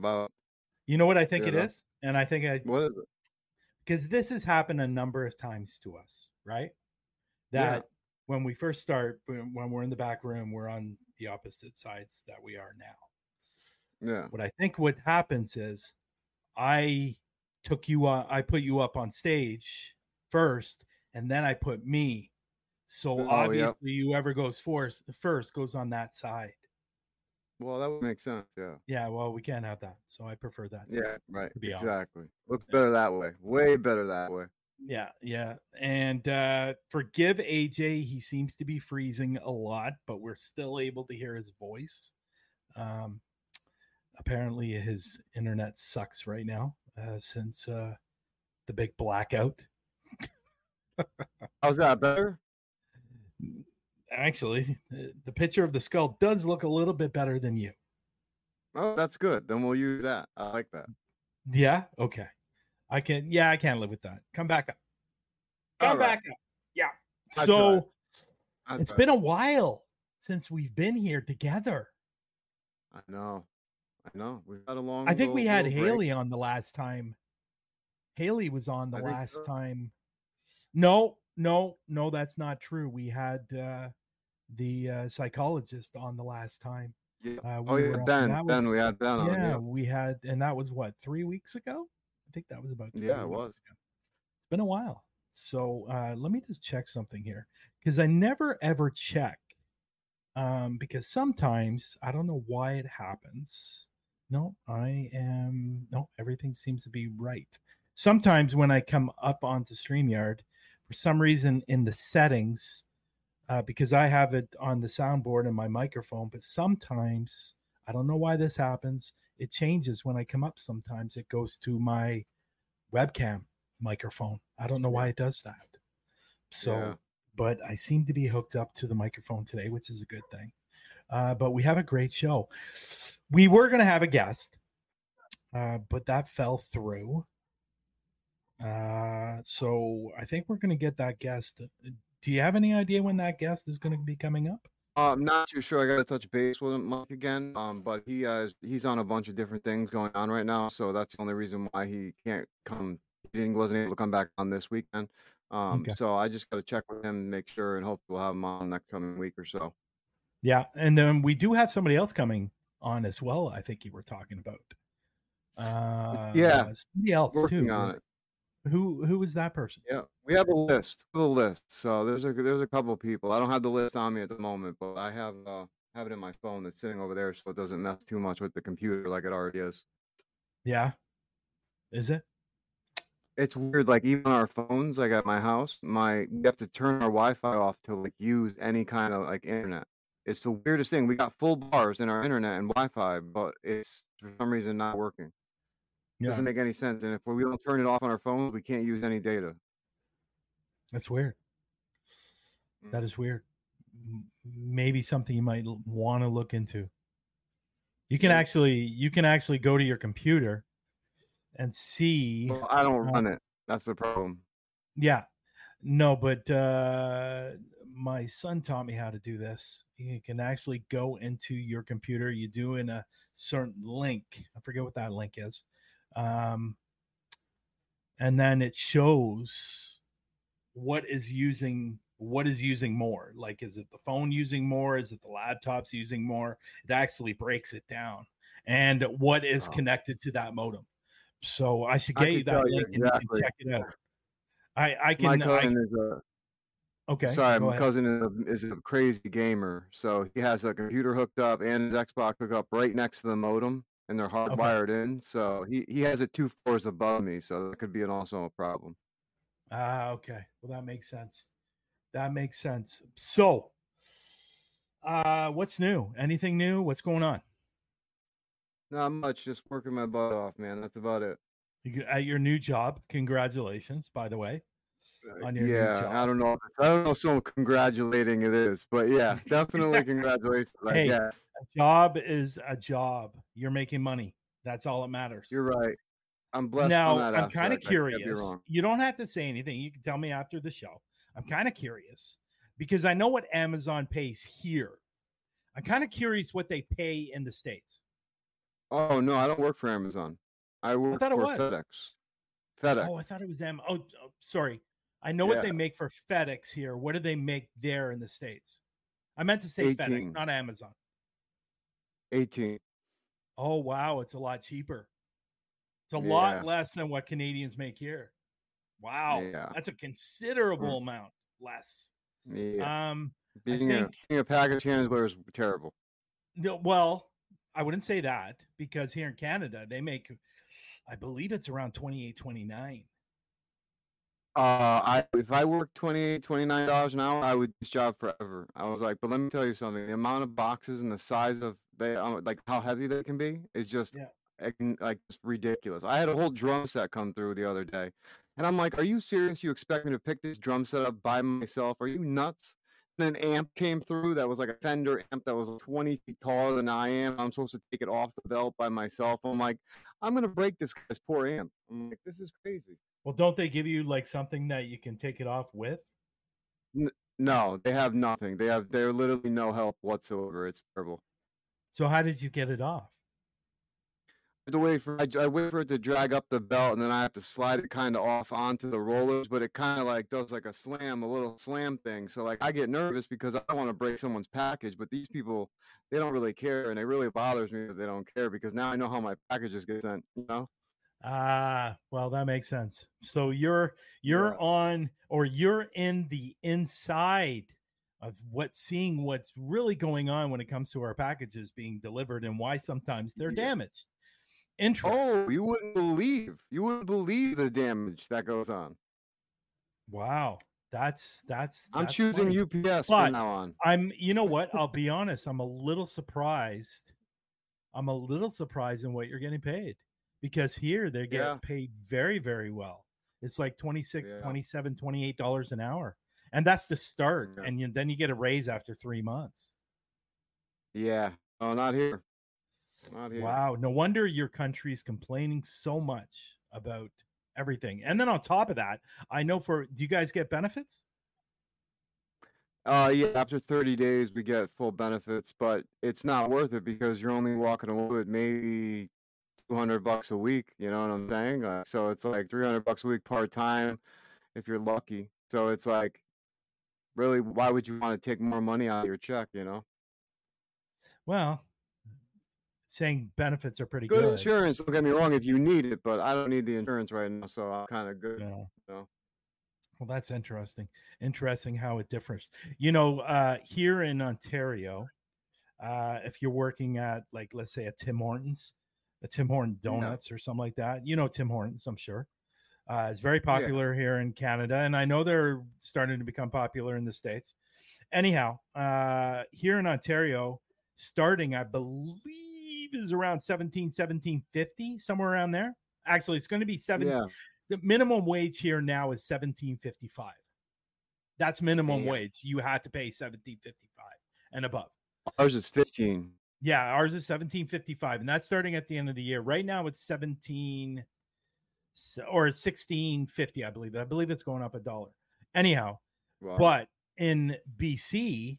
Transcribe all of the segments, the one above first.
about. You know what I think it is? And I think what is it? Because this has happened a number of times to us, right? That when we first start, when we're in the back room, we're on the opposite sides that we are now. Yeah. What I think what happens is I put you up on stage first, and then I put me. So obviously whoever goes first goes on that side. Well, that would make sense. Yeah. Yeah. Well, we can't have that. So I prefer that. Yeah. Right. Exactly. Honest. Looks better that way. Way better that way. Yeah. Yeah. And forgive AJ. He seems to be freezing a lot, but we're still able to hear his voice. Apparently his internet sucks right now since the big blackout. How's that better? Actually, the picture of the skull does look a little bit better than you. Oh, that's good. Then we'll use that. I like that. Yeah. Okay. I can't live with that. Come back up. Come back up. Yeah. So it's been a while since we've been here together. I know. We've had a long. I think we had Haley on the last time. Haley was on the last time. No, that's not true. We had the psychologist on the last time. Yeah. Ben. We had Ben on. Yeah, we had, and that was what, 3 weeks ago? I think that was about 3 weeks it was. Ago. It's been a while. So let me just check something here, because I never ever check, because sometimes I don't know why it happens. No, everything seems to be right. Sometimes when I come up onto StreamYard, for some reason in the settings, because I have it on the soundboard and my microphone, but sometimes, I don't know why this happens, it changes when I come up. Sometimes it goes to my webcam microphone. I don't know why it does that. So, but I seem to be hooked up to the microphone today, which is a good thing. But we have a great show. We were going to have a guest, but that fell through. So I think we're going to get that guest. Do you have any idea when that guest is going to be coming up? I'm not too sure. I got to touch base with him, Mike, again. But he's on a bunch of different things going on right now, so that's the only reason why he can't come. He wasn't able to come back on this weekend. So I just got to check with him, make sure, and hopefully we'll have him on next coming week or so. Yeah, and then we do have somebody else coming on as well. I think you were talking about. Somebody else working too. on it. Who is that person? Yeah, we have a list. So there's a couple of people. I don't have the list on me at the moment, but I have it in my phone that's sitting over there, so it doesn't mess too much with the computer like it already is. Yeah, is it? It's weird. Like even on our phones, like at my house, we have to turn our Wi-Fi off to like use any kind of like internet. It's the weirdest thing. We got full bars in our internet and Wi-Fi, but it's for some reason not working. Yeah. Doesn't make any sense. And if we don't turn it off on our phones, we can't use any data. That's weird. That is weird. Maybe something you might want to look into. You can actually go to your computer and see. Well, I don't run it. That's the problem. Yeah. No, but my son taught me how to do this. You can actually go into your computer. You do in a certain link. I forget what that link is. And then it shows what is using more. Like, is it the phone using more? Is it the laptops using more? It actually breaks it down. And what is connected to that modem. So I should get you that link and you can check it out. I can. My cousin is okay. Sorry, my cousin is a crazy gamer. So he has a computer hooked up and his Xbox hooked up right next to the modem, and they're hardwired in. So he has it 2 floors above me. So that could be also a problem. Okay. Well, that makes sense. So, what's new? Anything new? What's going on? Not much. Just working my butt off, man. That's about it. At your new job, congratulations, by the way. On your new job. I don't know. So congratulating it is, but yeah, definitely congratulations. Hey, a job is a job. You're making money. That's all that matters. You're right. I'm blessed. Now, on that I'm kind of curious. Wrong. You don't have to say anything. You can tell me after the show. I'm kind of curious because I know what Amazon pays here. I'm kind of curious what they pay in the States. Oh no, I don't work for Amazon. I I work thought it for was. FedEx. FedEx. Oh, I thought it was sorry. I know what Yeah, they make for FedEx here. What do they make there in the States? I meant to say FedEx, 18. not Amazon. 18. Oh, wow. It's a lot cheaper. It's a lot Yeah, less than what Canadians make here. Wow. yeah, That's a considerable mm, amount less. yeah. Um, I Being a think, being a package handler is terrible. no, well, I wouldn't say that because here in Canada, they make, I believe it's around 28, 29. I if I worked $28, $29 an hour, I would do this job forever. I was like, but let me tell you something. The amount of boxes and the size of they like how heavy they can be is just Yeah. like just ridiculous. I had a whole drum set come through the other day, and I'm like, are you serious? You expect me to pick this drum set up by myself? Are you nuts? And an amp came through that was like a Fender amp that was 20 feet taller than I am. I'm supposed to take it off the belt by myself. I'm like, I'm gonna break this guy's poor amp. I'm like, this is crazy. Well, don't they give you like something that you can take it off with? N- no, they have nothing. They're literally no help whatsoever. It's terrible. So how did you get it off? I wait for it to drag up the belt, and then I have to slide it kind of off onto the rollers. But it kind of like does like a little slam thing. So like I get nervous because I don't want to break someone's package. But these people, they don't really care, and it really bothers me that they don't care because now I know how my packages get sent. You know? Ah, well, that makes sense. So you're Yeah. on or you're in the inside of seeing what's really going on when it comes to our packages being delivered and why sometimes they're Yeah. damaged. Interesting. Oh, you wouldn't believe the damage that goes on. Wow. That's I'm that's choosing funny. UPS from But now on. you know what? I'll be honest, I'm a little surprised. I'm a little surprised in what you're getting paid because here they Yeah, get paid very, very well. It's like 26, yeah, 27, $28 an hour. And that's the start. yeah. And then you get a raise after 3 months. Yeah. Oh, not here. Not here. Wow. No wonder your country is complaining so much about everything. And then on top of that, I know do you guys get benefits? Yeah, after 30 days we get full benefits, but it's not worth it because you're only walking away with maybe $200 a week, you know what I'm saying? So it's like $300 a week part-time if you're lucky. So it's like really why would you want to take more money out of your check, you know? Well, saying benefits are pretty Good good. insurance, don't get me wrong if you need it, but I don't need the insurance right now, so I'm kind of good, Yeah. you know? Well, that's interesting. Interesting how it differs. Here in Ontario, if you're working at like let's say a Tim Hortons, a Tim Horton Yeah. Donuts or something like that, Tim Hortons, I'm sure. It's very Yeah. popular here in Canada, and I know they're starting to become popular in the States. Anyhow, here in Ontario, starting, I believe, is around 1750, somewhere around there. Actually, it's going to be 17. Yeah. The minimum wage here now is 17.55. That's minimum Damn. wage. You have to pay 17.55 and above. Ours is 15. Yeah, ours is 17.55, and that's starting at the end of the year. Right now, it's 17 or 16.50, I believe. I believe it's going up $1. Anyhow, Wow. but in BC,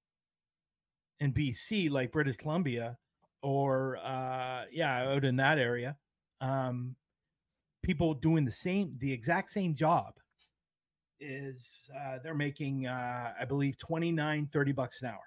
like British Columbia, or out in that area, people doing the exact same job is they're making I believe $29-30 an hour.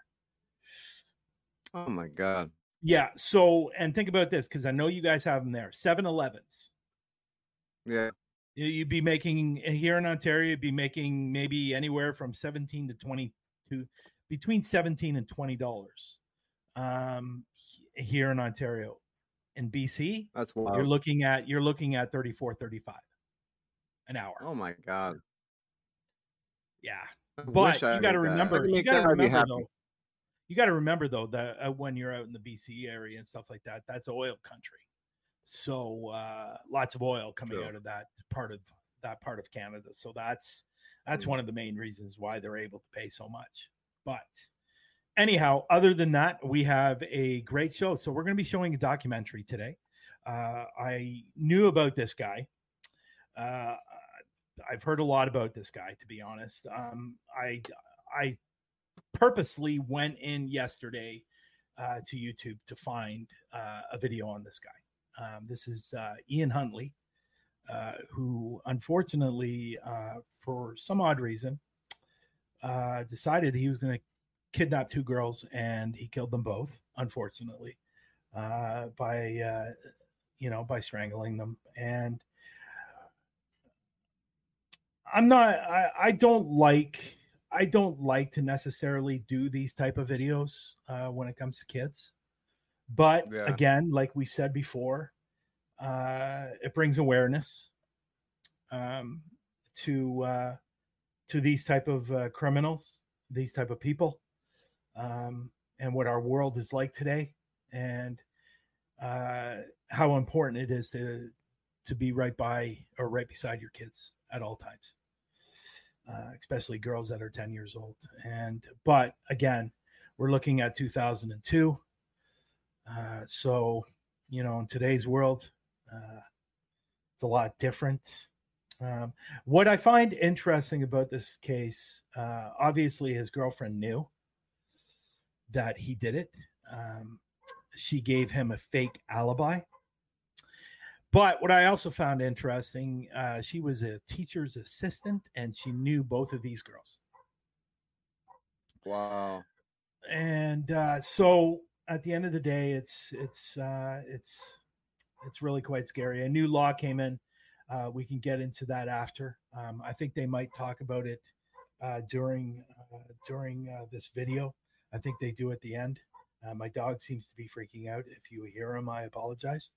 Oh my God. Yeah. So, and think about this because I know you guys have them there. 7-Elevens. Yeah. You'd be making here in Ontario. You'd be making maybe anywhere from 17 to 22, between $17 and $20. Here in Ontario, in BC, That's wild. you're looking at 34-35 an hour. Oh my God. Yeah. I But wish I you got to made that. If I remember, could you make got to that, I'd be remember happy. though, you got to remember though that when you're out in the BC area and stuff like that, that's oil country. So lots of oil coming True. out of that part of Canada. So that's Mm. one of the main reasons why they're able to pay so much. But anyhow, other than that, we have a great show. So we're going to be showing a documentary today. I knew about this guy. I've heard a lot about this guy, to be honest. I purposely went in yesterday to YouTube to find a video on this guy. This is Ian Huntley, who unfortunately, for some odd reason, decided he was going to kidnap two girls, and he killed them both, unfortunately, by strangling them. And I don't like to necessarily do these type of videos when it comes to kids, but again, like we've said before, it brings awareness to these type of criminals, these type of people, and what our world is like today, and how important it is to be right by or right beside your kids at all times, especially girls that are 10 years old. But again, we're looking at 2002. So, in today's world, it's a lot different. What I find interesting about this case, obviously his girlfriend knew that he did it. She gave him a fake alibi. But what I also found interesting, she was a teacher's assistant, and she knew both of these girls. Wow. And so at the end of the day, it's really quite scary. A new law came in. We can get into that after. I think they might talk about it during this video. I think they do at the end. My dog seems to be freaking out. If you hear him, I apologize.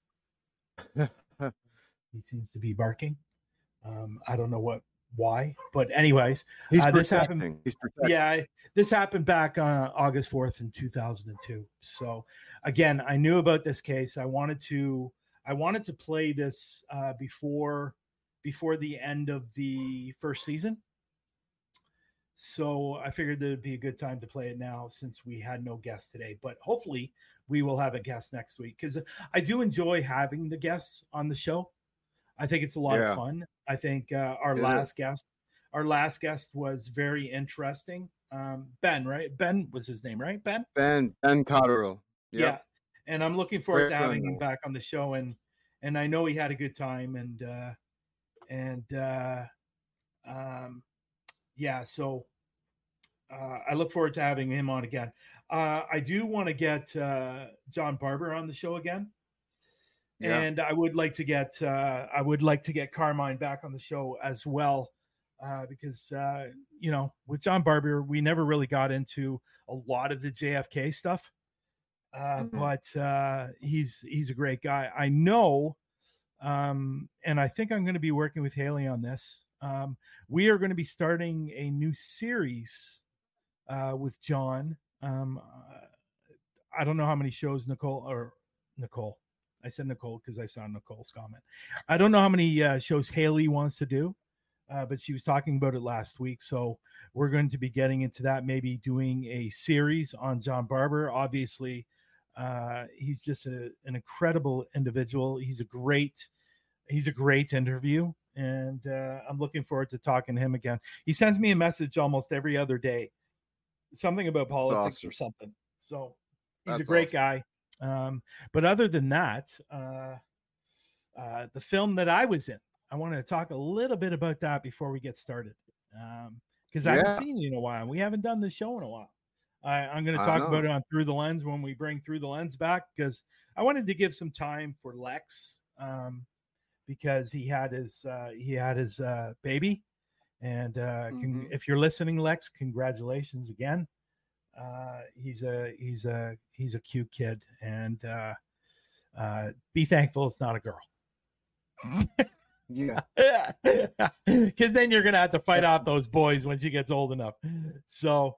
He seems to be barking. I don't know why, but anyways, this happened. This happened back on August 4th in 2002. So again, I knew about this case. I wanted to play this before the end of the first season. So I figured that it'd be a good time to play it now, since we had no guest today. But hopefully we will have a guest next week, because I do enjoy having the guests on the show. I think it's a lot of fun. I think our last guest was very interesting. Ben, right? Ben was his name, right? Ben Cotterill. Yep. Yeah. And I'm looking forward to having him back on the show. And I know he had a good time. So I look forward to having him on again. I do want to get John Barber on the show again. Yeah. And I would like to get Carmine back on the show as well, because with John Barber, we never really got into a lot of the JFK stuff, but he's a great guy. I know, and I think I'm going to be working with Haley on this. We are going to be starting a new series with John. I don't know how many shows Nicole. I said Nicole because I saw Nicole's comment. I don't know how many shows Haley wants to do, but she was talking about it last week. So we're going to be getting into that, maybe doing a series on John Barber. Obviously, he's just an incredible individual. He's a great interview, and I'm looking forward to talking to him again. He sends me a message almost every other day, something about politics or something. So he's a great guy. But other than that, the film that I was in, I want to talk a little bit about that before we get started. Because I haven't seen you in a while. We haven't done this show in a while. I'm going to talk about it on Through the Lens when we bring Through the Lens back, because I wanted to give some time for Lex, because he had his baby. And if you're listening, Lex, congratulations again. He's a cute kid, and be thankful it's not a girl. Yeah. Because then you're gonna have to fight off those boys when she gets old enough. So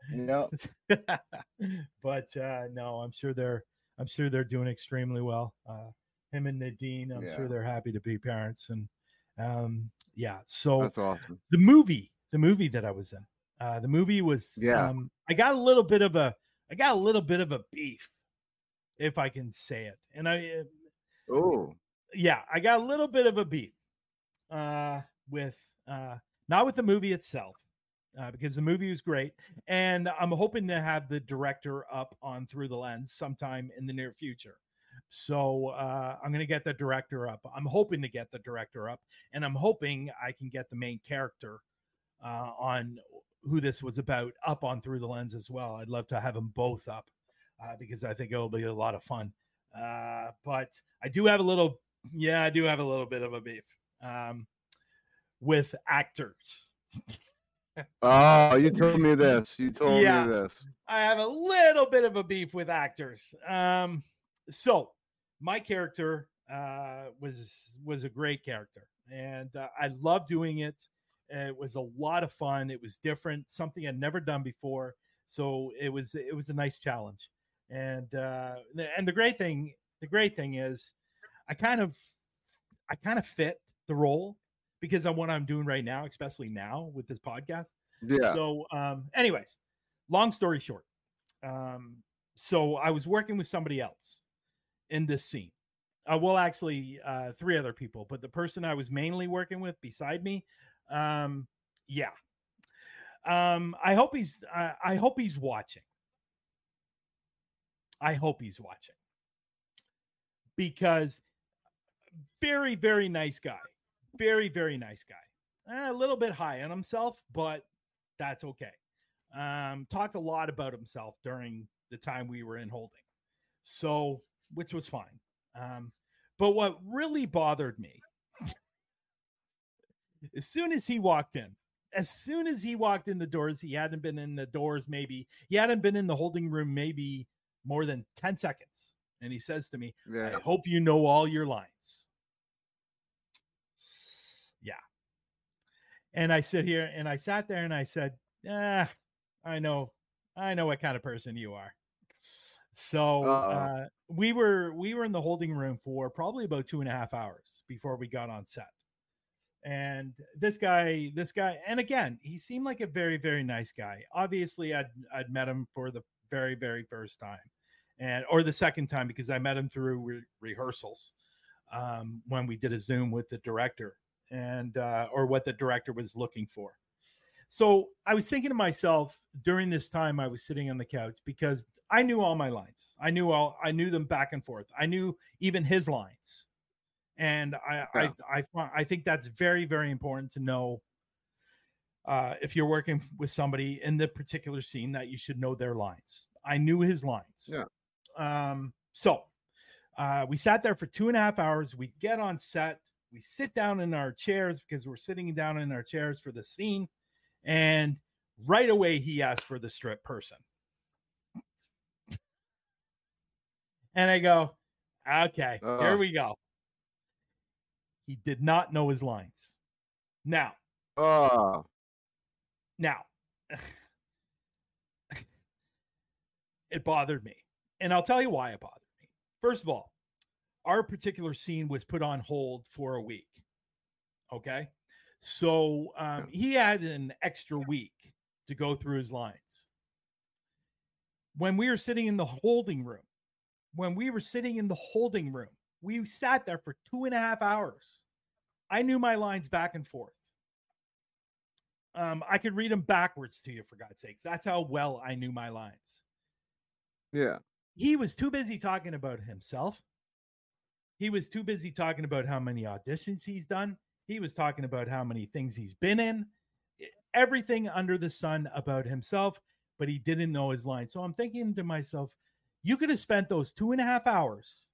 but no, I'm sure they're doing extremely well. Him and Nadine, I'm sure they're happy to be parents. And so that's awesome. The movie that I was in, the movie was I got a little bit of a beef, if I can say it. And I got a little bit of a beef with not with the movie itself. because the movie was great. And I'm hoping to have the director up on Through the Lens sometime in the near future. So I'm going to get the director up. I'm hoping to get the director up, and I'm hoping I can get the main character on who this was about up on Through the Lens as well. I'd love to have them both up because I think it'll be a lot of fun. But I do have a little bit of a beef with actors. Oh, you told me this. You told me this. I have a little bit of a beef with actors. So my character was a great character, and I loved doing it. It was a lot of fun. It was different, something I'd never done before. So it was a nice challenge. And the great thing is I kind of fit the role because of what I'm doing right now, especially now with this podcast. Yeah. So anyways, long story short, so I was working with somebody else in this scene. Well, actually, 3 other people, but the person I was mainly working with beside me, I hope he's watching. I hope he's watching because very, very nice guy. Very, very nice guy. A little bit high on himself, but that's okay. Talked a lot about himself during the time we were in holding. So, which was fine. But what really bothered me, as soon as he walked in the doors, he hadn't been in the doors, he hadn't been in the holding room maybe more than 10 seconds. And he says to me, I hope you know all your lines. Yeah. And I sat there and I said, I know what kind of person you are. So we were in the holding room for probably about 2.5 hours before we got on set. And this guy, and again, he seemed like a very, very nice guy. Obviously, I'd met him for the very, very first time, or the second time, because I met him through rehearsals when we did a Zoom with the director and or what the director was looking for. So I was thinking to myself during this time I was sitting on the couch because I knew all my lines. I knew them back and forth. I knew even his lines. And I think that's very, very important to know if you're working with somebody in the particular scene that you should know their lines. I knew his lines. Yeah. So we sat there for 2.5 hours. We get on set. We sit down in our chairs because we're sitting down in our chairs for the scene. And right away, he asked for the strip person. And I go, okay, here we go. He did not know his lines. Now, it bothered me. And I'll tell you why it bothered me. First of all, our particular scene was put on hold for a week. Okay? So he had an extra week to go through his lines. When we were sitting in the holding room, we sat there for 2.5 hours. I knew my lines back and forth. I could read them backwards to you, for God's sakes. That's how well I knew my lines. Yeah. He was too busy talking about himself. He was too busy talking about how many auditions he's done. He was talking about how many things he's been in. Everything under the sun about himself, but he didn't know his lines. So I'm thinking to myself, you could have spent those 2.5 hours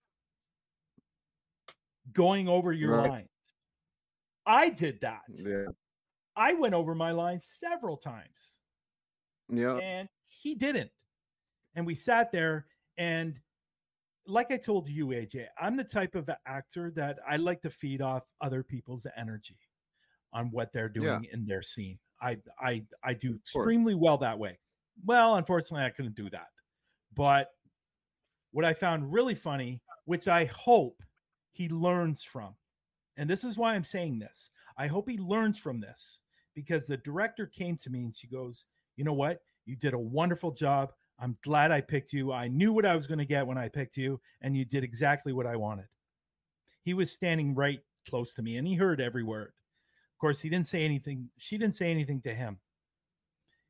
going over your lines. I did that. Yeah. I went over my lines several times. Yeah. And he didn't. And we sat there, and like I told you, AJ, I'm the type of actor that I like to feed off other people's energy on what they're doing in their scene. I do extremely well that way. Well, unfortunately, I couldn't do that. But what I found really funny, which I hope he learns from, and this is why I'm saying this, I hope he learns from this, because the director came to me and she goes, you know what? You did a wonderful job. I'm glad I picked you. I knew what I was going to get when I picked you, and you did exactly what I wanted. He was standing right close to me, and he heard every word. Of course, he didn't say anything. She didn't say anything to him.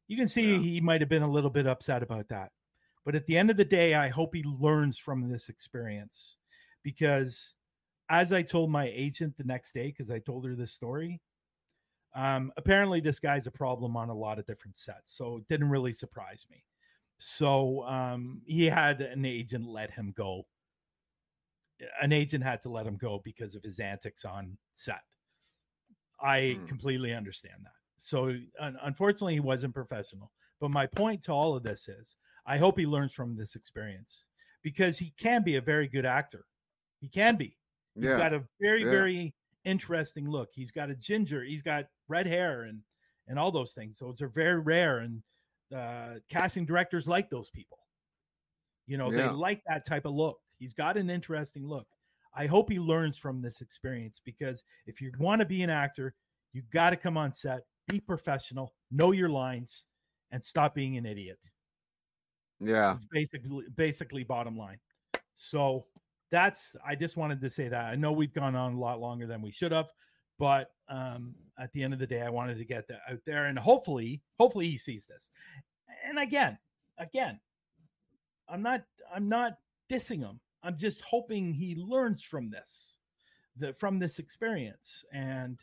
You can see he might have been a little bit upset about that. But at the end of the day, I hope he learns from this experience, because as I told my agent the next day, because I told her this story, apparently this guy's a problem on a lot of different sets. So it didn't really surprise me. So he had an agent let him go. An agent had to let him go because of his antics on set. I completely understand that. So unfortunately, he wasn't professional. But my point to all of this is, I hope he learns from this experience, because he can be a very good actor. He can be. He's got a very, very interesting look. He's got a ginger. He's got red hair and all those things. So it's very rare. And casting directors like those people. You know, they like that type of look. He's got an interesting look. I hope he learns from this experience, because if you want to be an actor, you got to come on set, be professional, know your lines, and stop being an idiot. Yeah. It's basically bottom line. So I just wanted to say that. I know we've gone on a lot longer than we should have, but at the end of the day, I wanted to get that out there, and hopefully he sees this. And again, I'm not dissing him. I'm just hoping he learns from this experience. And,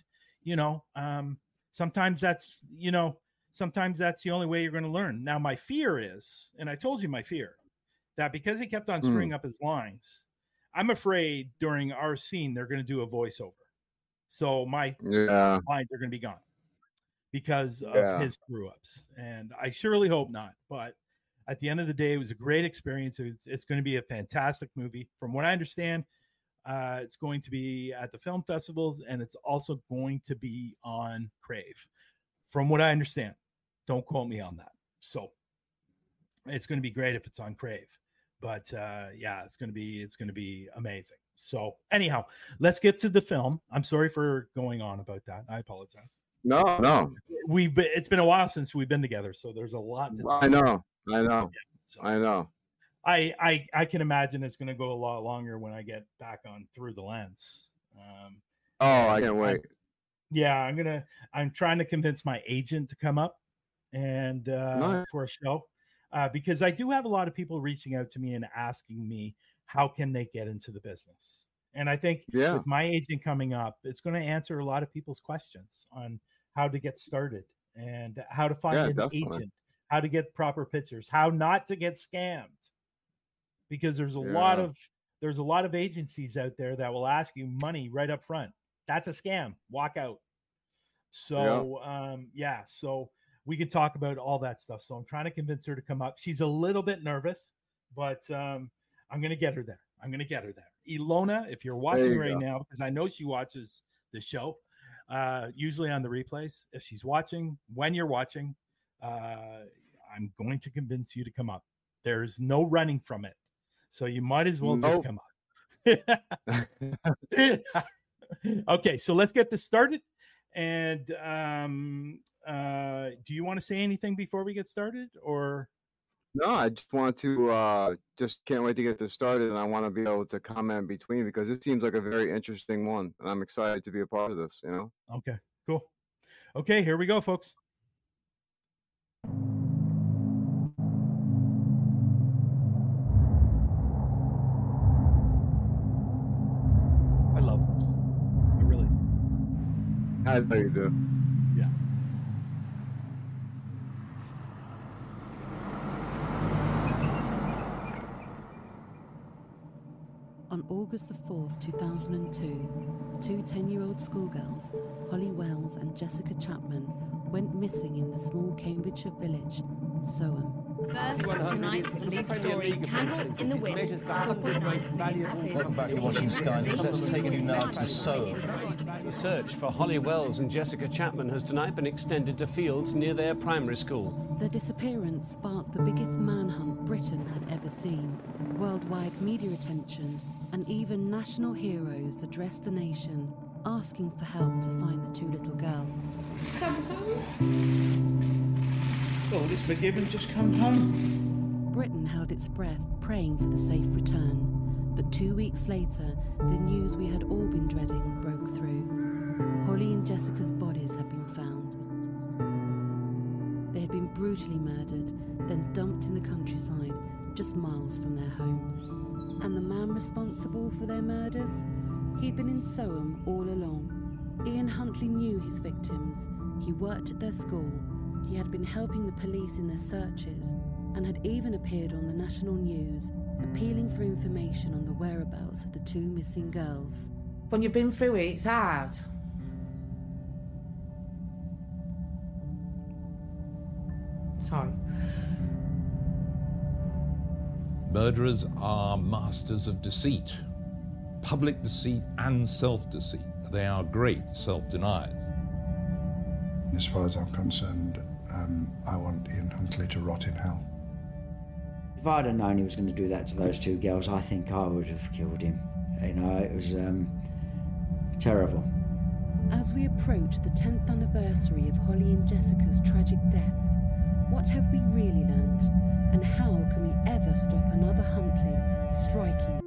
sometimes that's the only way you're going to learn. Now, my fear is, and I told you my fear, that because he kept on screwing up his lines, I'm afraid during our scene, they're going to do a voiceover. So my lines are going to be gone because of his screw ups. And I surely hope not. But at the end of the day, it was a great experience. It's going to be a fantastic movie. From what I understand, it's going to be at the film festivals, and it's also going to be on Crave. From what I understand, don't quote me on that. So it's going to be great if it's on Crave. But it's going to be amazing. So anyhow, let's get to the film. I'm sorry for going on about that. I apologize. No. It's been a while since we've been together, so there's a lot to talk I know. about. I know. I can imagine it's going to go a lot longer when I get back on Through the Lens. I can't wait. I'm trying to convince my agent to come up and for a show, because I do have a lot of people reaching out to me and asking me how can they get into the business. And I think with my agent coming up, it's going to answer a lot of people's questions on how to get started and how to find an agent, how to get proper pictures, how not to get scammed. Because there's a lot of agencies out there that will ask you money right up front. That's a scam. Walk out. So so we can talk about all that stuff. So I'm trying to convince her to come up. She's a little bit nervous, but I'm going to get her there. Ilona, if you're watching right now, because I know she watches the show, usually on the replays. If she's watching, when you're watching, I'm going to convince you to come up. There's no running from it. So you might as well just come up. Okay, so let's get this started. And do you want to say anything before we get started, or? No, I just want to just can't wait to get this started, and I want to be able to comment between, because it seems like a very interesting one, and I'm excited to be a part of this. Okay, cool. Okay, here we go, folks. I love this. I really do. I know you do. Yeah. On August the 4th, 2002, two 10-year-old schoolgirls, Holly Wells and Jessica Chapman, went missing in the small Cambridgeshire village, Soham. First, tonight's lead story, Candle in the Wind. Welcome back to Watching Sky News. Let's take you now to Soham. The search for Holly Wells and Jessica Chapman has tonight been extended to fields near their primary school. Their disappearance sparked the biggest manhunt Britain had ever seen. Worldwide media attention and even national heroes addressed the nation, asking for help to find the two little girls. Come home. All is forgiven, just come home. Britain held its breath, praying for the safe return. But 2 weeks later, the news we had all been dreading broke through. Holly and Jessica's bodies had been found. They had been brutally murdered, then dumped in the countryside just miles from their homes. And the man responsible for their murders? He'd been in Soham all along. Ian Huntley knew his victims. He worked at their school. He had been helping the police in their searches and had even appeared on the national news, appealing for information on the whereabouts of the two missing girls. When you've been through it, it's hard. Sorry. Murderers are masters of deceit, public deceit and self-deceit. They are great self-deniers. As far as I'm concerned, I want Ian Huntley to rot in hell. If I'd have known he was going to do that to those two girls, I think I would have killed him. You know, it was terrible. As we approach the 10th anniversary of Holly and Jessica's tragic deaths, what have we really learnt? And how can we ever stop another Huntley striking?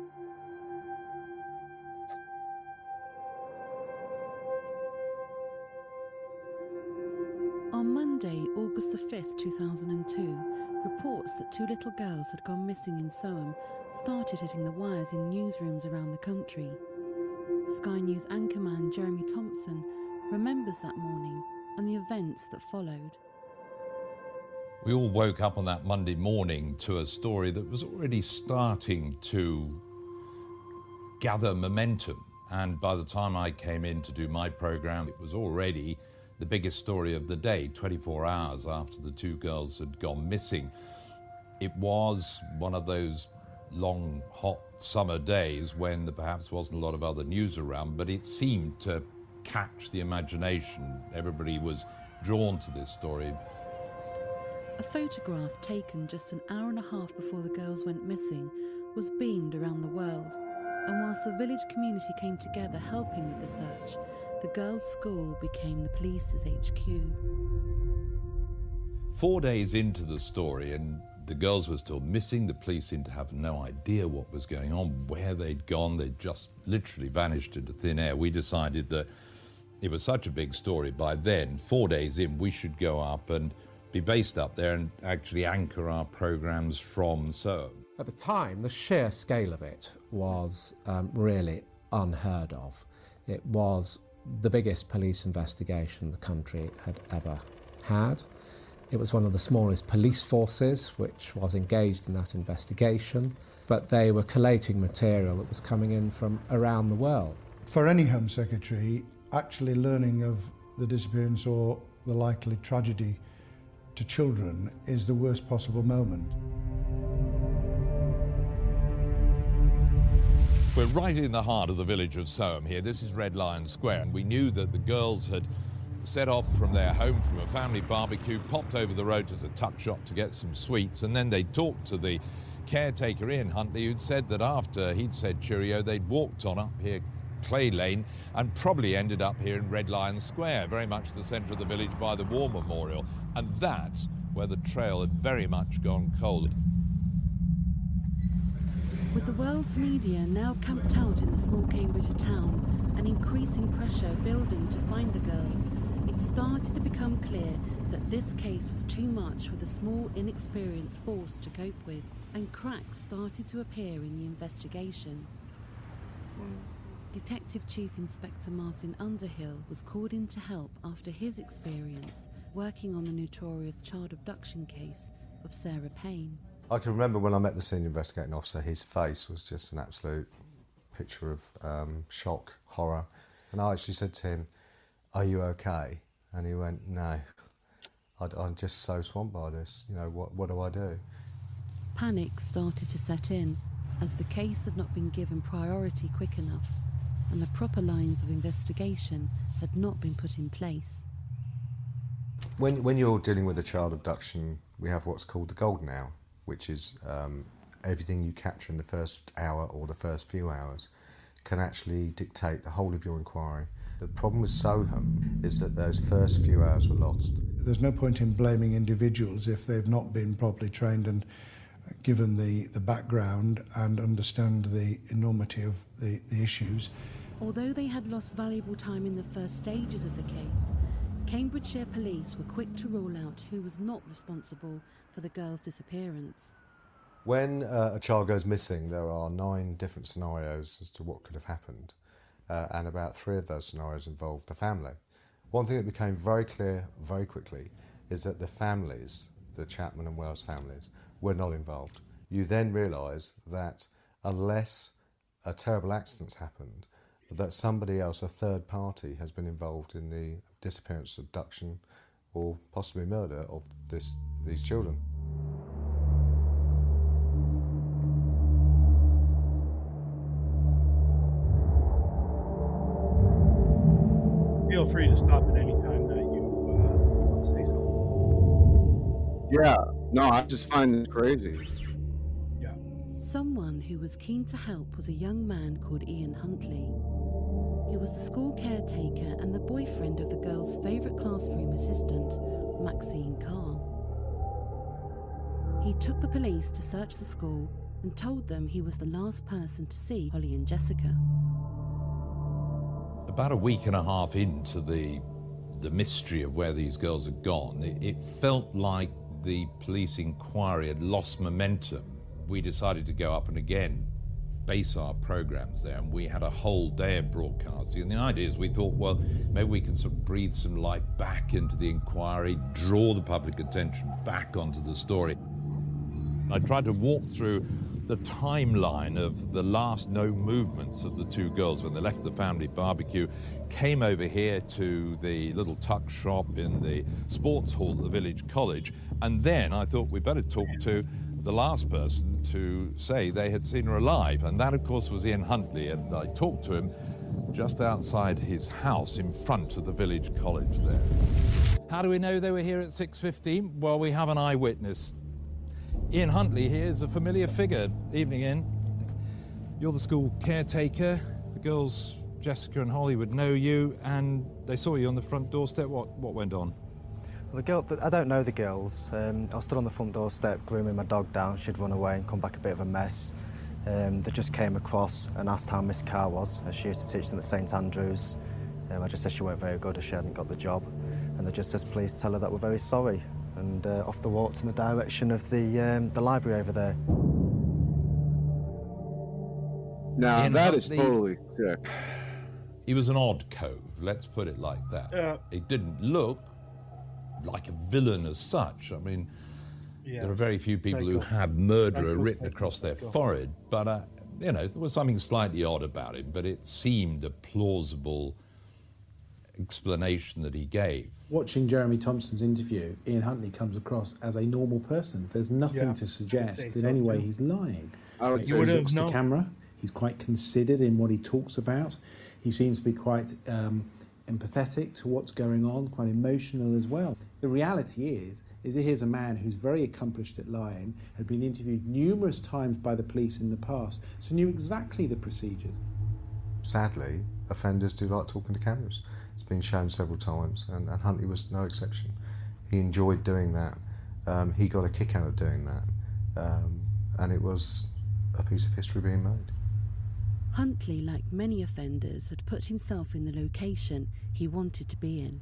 On Monday, August the 5th, 2002, reports that two little girls had gone missing in Soham started hitting the wires in newsrooms around the country. Sky News anchorman Jeremy Thompson remembers that morning and the events that followed. We all woke up on that Monday morning to a story that was already starting to gather momentum. And by the time I came in to do my programme, it was already the biggest story of the day, 24 hours after the two girls had gone missing. It was one of those long, hot summer days when there perhaps wasn't a lot of other news around, but it seemed to catch the imagination. Everybody was drawn to this story. A photograph taken just an hour and a half before the girls went missing was beamed around the world. And whilst the village community came together helping with the search, the girls' school became the police's HQ. 4 days into the story, and the girls were still missing. The police seemed to have no idea what was going on, where they'd gone. They'd just literally vanished into thin air. We decided that it was such a big story by then, 4 days in, we should go up and be based up there and actually anchor our programmes from Soham. At the time, the sheer scale of it was really unheard of. It was the biggest police investigation the country had ever had. It was one of the smallest police forces which was engaged in that investigation, but they were collating material that was coming in from around the world. For any Home Secretary, actually learning of the disappearance or the likely tragedy to children is the worst possible moment. We're right in the heart of the village of Soham here. This is Red Lion Square, and we knew that the girls had set off from their home from a family barbecue, popped over the road to the tuck shop to get some sweets, and then they talked to the caretaker, Ian Huntley, who'd said that after he'd said cheerio, they'd walked on up here Clay Lane and probably ended up here in Red Lion Square, very much the centre of the village by the War Memorial. And that's where the trail had very much gone cold. With the world's media now camped out in the small Cambridge town and increasing pressure building to find the girls, it started to become clear that this case was too much for the small, inexperienced force to cope with, and cracks started to appear in the investigation. Detective Chief Inspector Martin Underhill was called in to help after his experience working on the notorious child abduction case of Sarah Payne. I can remember when I met the senior investigating officer, his face was just an absolute picture of shock, horror. And I actually said to him, "Are you okay?" And he went, "No, I'm just so swamped by this. You know, what do I do?" Panic started to set in as the case had not been given priority quick enough and the proper lines of investigation had not been put in place. When you're dealing with a child abduction, we have what's called the golden hour, which is everything you capture in the first hour or the first few hours can actually dictate the whole of your inquiry. The problem with Soham is that those first few hours were lost. There's no point in blaming individuals if they've not been properly trained and given the background and understand the enormity of the issues. Although they had lost valuable time in the first stages of the case, Cambridgeshire police were quick to rule out who was not responsible for the girl's disappearance. When a child goes missing, there are 9 different scenarios as to what could have happened, and about 3 of those scenarios involve the family. One thing that became very clear very quickly is that the families, the Chapman and Wells families, were not involved. You then realise that unless a terrible accident's happened, that somebody else, a third party, has been involved in the disappearance, abduction, or possibly murder of these children. Feel free to stop at any time that you want to say something. Yeah, no, I just find this crazy. Yeah. Someone who was keen to help was a young man called Ian Huntley. He was the school caretaker and the boyfriend of the girl's favourite classroom assistant, Maxine Carr. He took the police to search the school and told them he was the last person to see Holly and Jessica. About a week and a half into the mystery of where these girls had gone, it felt like the police inquiry had lost momentum. We decided to go up and again base our programs there, and we had a whole day of broadcasting. And the idea is we thought, well, maybe we can sort of breathe some life back into the inquiry, draw the public attention back onto the story. I tried to walk through the timeline of the last known movements of the 2 girls when they left the family barbecue, came over here to the little tuck shop in the sports hall at the village college, and then I thought we'd better talk to the last person to say they had seen her alive, and that of course was Ian Huntley, and I talked to him just outside his house in front of the village college there. How do we know they were here at 6:15? Well, we have an eyewitness. Ian Huntley here is a familiar figure. Evening, Ian. You're the school caretaker. The girls, Jessica and Holly, would know you, and they saw you on the front doorstep. What went on? Well, I don't know the girls. I stood on the front doorstep grooming my dog down. She'd run away and come back a bit of a mess. They just came across and asked how Miss Carr was, as she used to teach them at St Andrews. I just said she weren't very good, as she hadn't got the job. And they just said, please tell her that we're very sorry. And off they walked in the direction of the library over there. Now, Ian that Huntley, is totally sick. He was an odd cove, let's put it like that. Yeah. It didn't look like a villain as such. I mean, there are very few people who have murderer written across their forehead, but, you know, there was something slightly odd about him, but it seemed a plausible explanation that he gave. Watching Jeremy Thompson's interview, Ian Huntley comes across as a normal person. There's nothing to suggest in any way he's lying. He looks to camera. He's quite considered in what he talks about. He seems to be quite empathetic to what's going on, quite emotional as well. The reality is that here's a man who's very accomplished at lying, had been interviewed numerous times by the police in the past, so knew exactly the procedures. Sadly, offenders do like talking to cameras. It's been shown several times, and Huntley was no exception. He enjoyed doing that. He got a kick out of doing that, and it was a piece of history being made. Huntley, like many offenders, had put himself in the location he wanted to be in.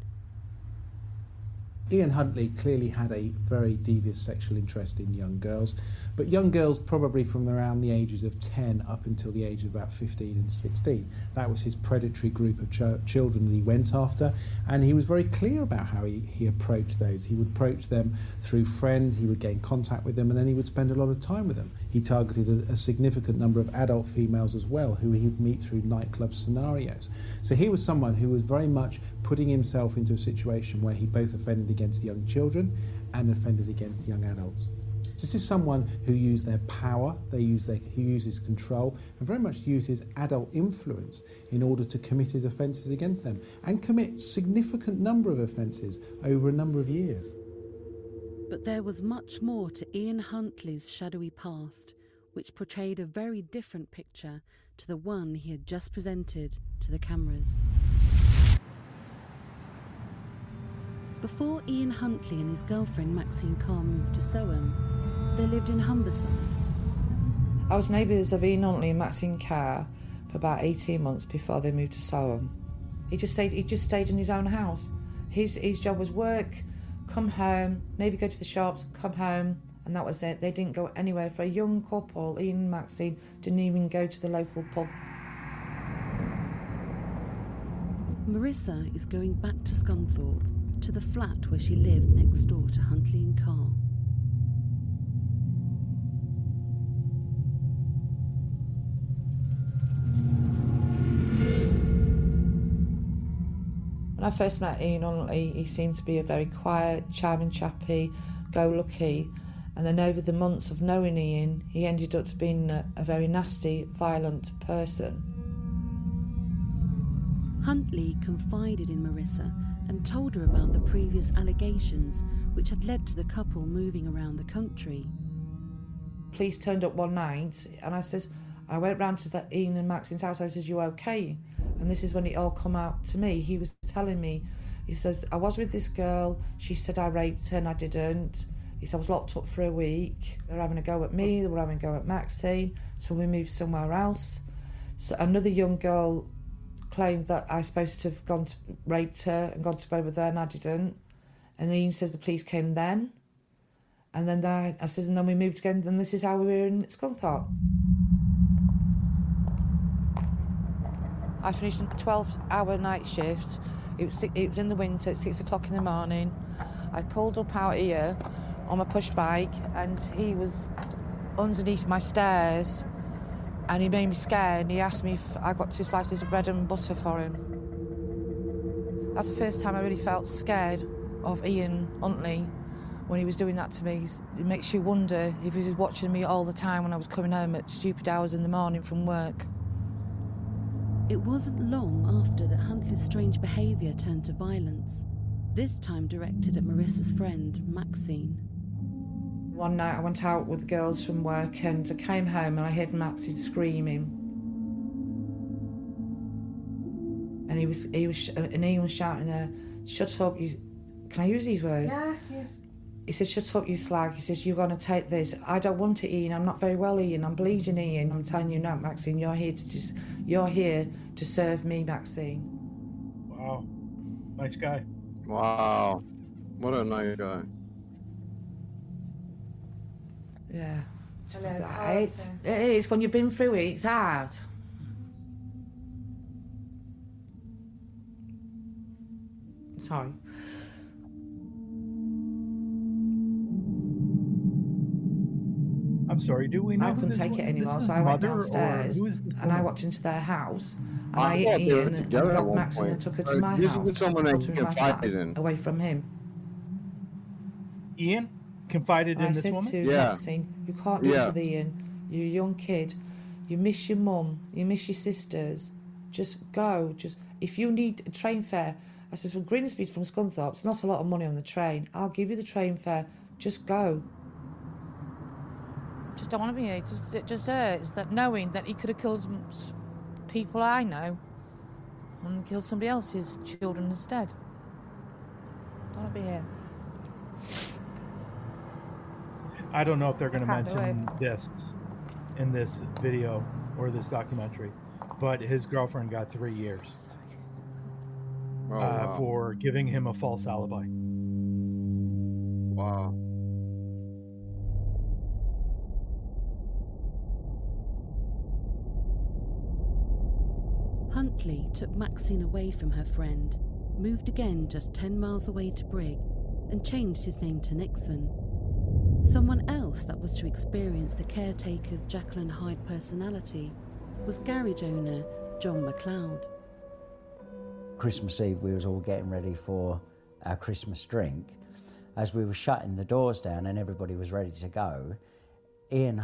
Ian Huntley clearly had a very devious sexual interest in young girls, but young girls probably from around the ages of 10 up until the age of about 15 and 16. That was his predatory group of children that he went after, and he was very clear about how he approached those. He would approach them through friends, he would gain contact with them, and then he would spend a lot of time with them. He targeted a significant number of adult females as well, who he would meet through nightclub scenarios. So he was someone who was very much putting himself into a situation where he both offended against young children and offended against young adults. This is someone who used their power, who uses control, and very much uses adult influence in order to commit his offences against them, and commit significant number of offences over a number of years. But there was much more to Ian Huntley's shadowy past, which portrayed a very different picture to the one he had just presented to the cameras. Before Ian Huntley and his girlfriend Maxine Carr moved to Soham, they lived in Humberside. I was neighbours of Ian Huntley and Maxine Carr for about 18 months before they moved to Soham. He just stayed in his own house. His job was work, come home, maybe go to the shops, come home, and that was it. They didn't go anywhere. For a young couple, Ian and Maxine didn't even go to the local pub. Marissa is going back to Scunthorpe, to the flat where she lived next door to Huntley and Carr. When I first met Ian Huntley, he seemed to be a very quiet, charming chappy, go-lucky, and then over the months of knowing Ian, he ended up being a very nasty, violent person. Huntley confided in Marissa and told her about the previous allegations which had led to the couple moving around the country. Police turned up one night and I went round to Ian and Maxine's house. I said, "You okay?" And this is when it all come out to me. He was telling me, he said, "I was with this girl. She said I raped her and I didn't." He said, "I was locked up for a week. They were having a go at me, they were having a go at Maxine, so we moved somewhere else." So another young girl claimed that I was supposed to have raped her and gone to bed with her, and I didn't. And Ian says the police came then. And then I says, and then we moved again, and this is how we were in Scunthorpe. I finished a 12-hour night shift. It was in the winter at 6 o'clock in the morning. I pulled up out here on my push bike, and he was underneath my stairs, and he made me scared, and he asked me if I got 2 slices of bread and butter for him. That's the first time I really felt scared of Ian Huntley when he was doing that to me. It makes you wonder if he was watching me all the time when I was coming home at stupid hours in the morning from work. It wasn't long after that Huntley's strange behaviour turned to violence, this time directed at Marissa's friend, Maxine. One night I went out with the girls from work and I came home and I heard Maxine screaming. And Ian was shouting at her, "Shut up, you..." Can I use these words? Yeah, yes. He said, "Shut up, you slag." He says, "You're going to take this." "I don't want it, Ian. I'm not very well, Ian. I'm bleeding, Ian. I'm telling you now, Maxine, you're here to serve me, Maxine." Wow. Nice guy. Wow. What a nice guy. Yeah. It is. When you've been through it, it's hard. Sorry. I'm sorry, do we know I couldn't take it anymore, so I went downstairs and I walked into their house and I hit Ian and grabbed Maxine and took her to my house. This is someone that you confided in. Away from him. Ian confided in this woman? I said to Maxine, "You can't do it with Ian. You're a young kid. You miss your mum. You miss your sisters. Just go. If you need a train fare." I said, "From Grimsby from Scunthorpe, it's not a lot of money on the train. I'll give you the train fare. Just go." Just don't want to be here. It just hurts that knowing that he could have killed people I know and killed somebody else's children instead. Don't want to be here. I don't know if they're going to mention this in this video or this documentary, but his girlfriend got 3 years for giving him a false alibi. Wow. Huntley took Maxine away from her friend, moved again just 10 miles away to Brigg, and changed his name to Nixon. Someone else that was to experience the caretaker's Jekyll and Hyde personality was garage owner John McLeod. Christmas Eve, we was all getting ready for our Christmas drink. As we were shutting the doors down and everybody was ready to go, Ian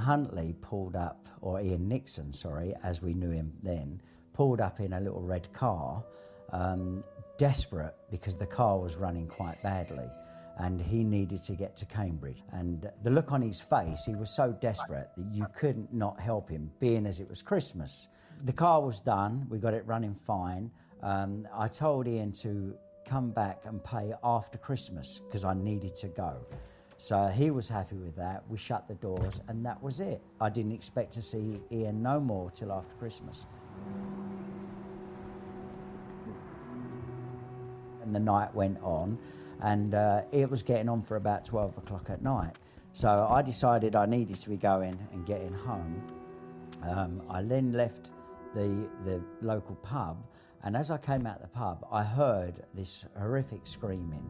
Nixon, as we knew him then, pulled up in a little red car, desperate because the car was running quite badly and he needed to get to Cambridge. And the look on his face, he was so desperate that you couldn't not help him, being as it was Christmas. The car was done, we got it running fine. I told Ian to come back and pay after Christmas because I needed to go. So he was happy with that. We shut the doors and that was it. I didn't expect to see Ian no more till after Christmas. And and the night went on, and it was getting on for about 12 o'clock at night. So I decided I needed to be going and getting home. I then left the local pub, and as I came out the pub, I heard this horrific screaming.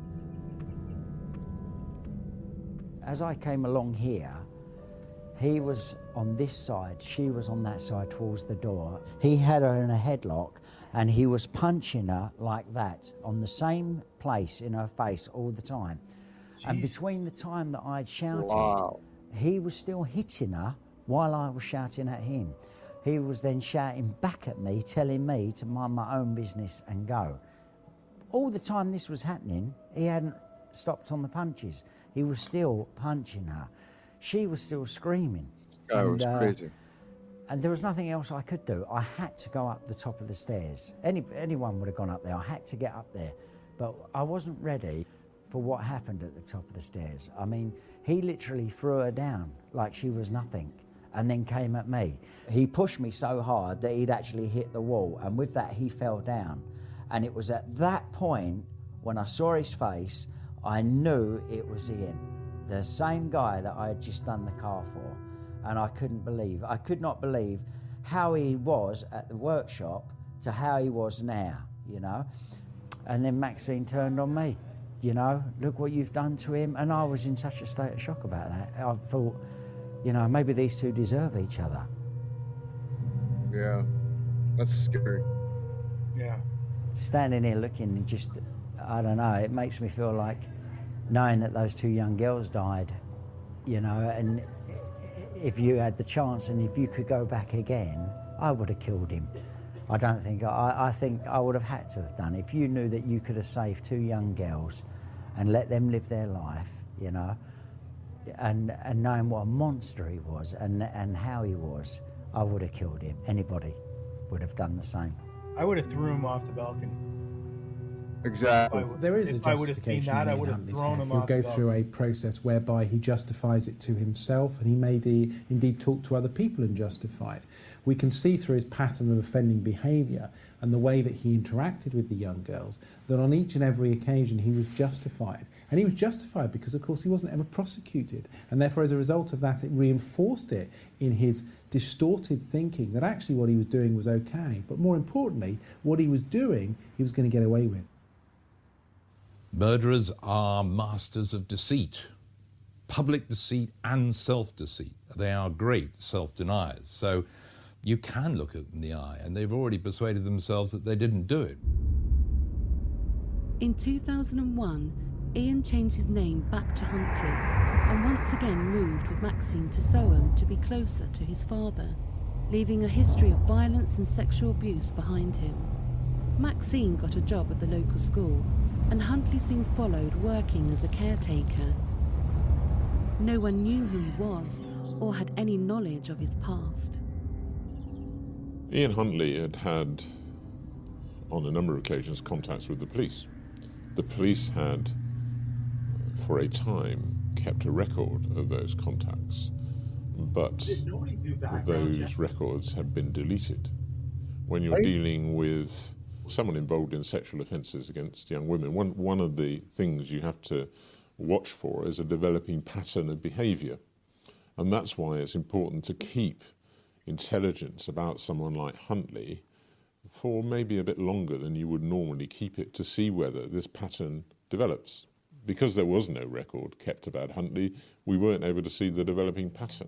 As I came along here, he was on this side, she was on that side towards the door. He had her in a headlock, and he was punching her like that on the same place in her face all the time. Jesus. And between the time that I'd shouted, he was still hitting her while I was shouting at him. He was then shouting back at me, telling me to mind my own business and go. All the time this was happening, he hadn't stopped on the punches. He was still punching her. She was still screaming. Oh, it was crazy. And there was nothing else I could do. I had to go up the top of the stairs. Anyone would have gone up there. I had to get up there. But I wasn't ready for what happened at the top of the stairs. I mean, he literally threw her down like she was nothing and then came at me. He pushed me so hard that he'd actually hit the wall, and with that he fell down. And it was at that point, when I saw his face, I knew it was Ian, the same guy that I had just done the car for. And I could not believe how he was at the workshop to how he was now, you know. And then Maxine turned on me, you know, look what you've done to him. And I was in such a state of shock about that. I thought, you know, maybe these two deserve each other. Yeah, that's scary. Yeah. Standing here looking and just, I don't know, it makes me feel like knowing that those two young girls died, you know, and if you had the chance and if you could go back again, I would have killed him. I think I would have had to have done. If you knew that you could have saved two young girls and let them live their life, you know, and knowing what a monster he was and how he was, I would have killed him. Anybody would have done the same. I would have threw him off the balcony. Exactly. There is a if I would have seen justification that, I in would have Huntley's thrown case. him He'll off go the through a process whereby he justifies it to himself, and he may indeed talk to other people and justify it. We can see through his pattern of offending behaviour and the way that he interacted with the young girls that on each and every occasion he was justified. And he was justified because, of course, he wasn't ever prosecuted. And therefore, as a result of that, it reinforced it in his distorted thinking that actually what he was doing was okay. But more importantly, what he was doing, he was going to get away with. Murderers are masters of deceit, public deceit and self-deceit. They are great self-deniers. So you can look at them in the eye, and they've already persuaded themselves that they didn't do it. In 2001, Ian changed his name back to Huntley and once again moved with Maxine to Soham to be closer to his father, leaving a history of violence and sexual abuse behind him. Maxine got a job at the local school, and Huntley soon followed, working as a caretaker. No one knew who he was or had any knowledge of his past. Ian Huntley had, on a number of occasions, contacts with the police. The police had, for a time, kept a record of those contacts, but those records have been deleted. When you're dealing with someone involved in sexual offences against young women, one of the things you have to watch for is a developing pattern of behaviour. And that's why it's important to keep intelligence about someone like Huntley for maybe a bit longer than you would normally keep it, to see whether this pattern develops. Because there was no record kept about Huntley, we weren't able to see the developing pattern.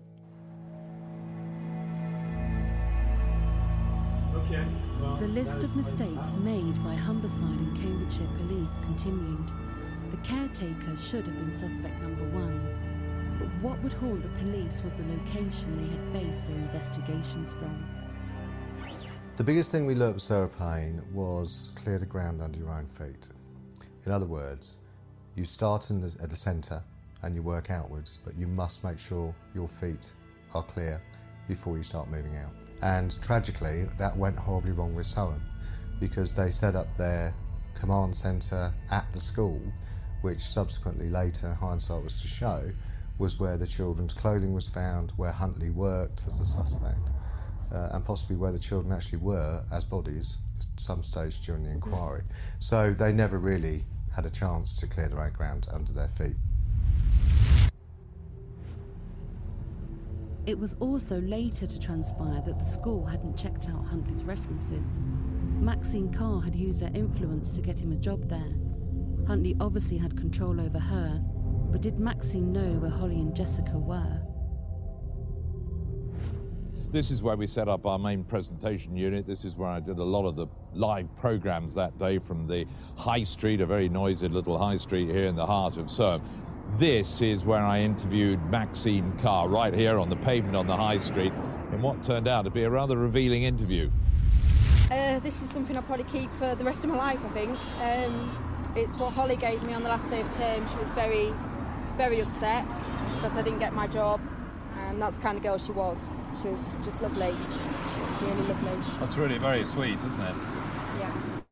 The list of mistakes made by Humberside and Cambridgeshire police continued. The caretaker should have been suspect number one. But what would haunt the police was the location they had based their investigations from. The biggest thing we learnt with Sarah Payne was clear the ground under your own feet. In other words, you start at the centre and you work outwards, but you must make sure your feet are clear before you start moving out. And tragically, that went horribly wrong with Soham, because they set up their command centre at the school, which subsequently later, hindsight was to show, was where the children's clothing was found, where Huntley worked as the suspect, and possibly where the children actually were as bodies at some stage during the inquiry. So they never really had a chance to clear the ground under their feet. It was also later to transpire that the school hadn't checked out Huntley's references. Maxine Carr had used her influence to get him a job there. Huntley obviously had control over her, but did Maxine know where Holly and Jessica were? This is where we set up our main presentation unit. This is where I did a lot of the live programs that day from the high street, a very noisy little high street here in the heart of Surrey. This is where I interviewed Maxine Carr, right here on the pavement on the high street, in what turned out to be a rather revealing interview. This is something I'll probably keep for the rest of my life, I think. It's what Holly gave me on the last day of term. She was very, very upset because I didn't get my job, and that's the kind of girl she was. She was just lovely, really lovely. That's really very sweet, isn't it? Yeah.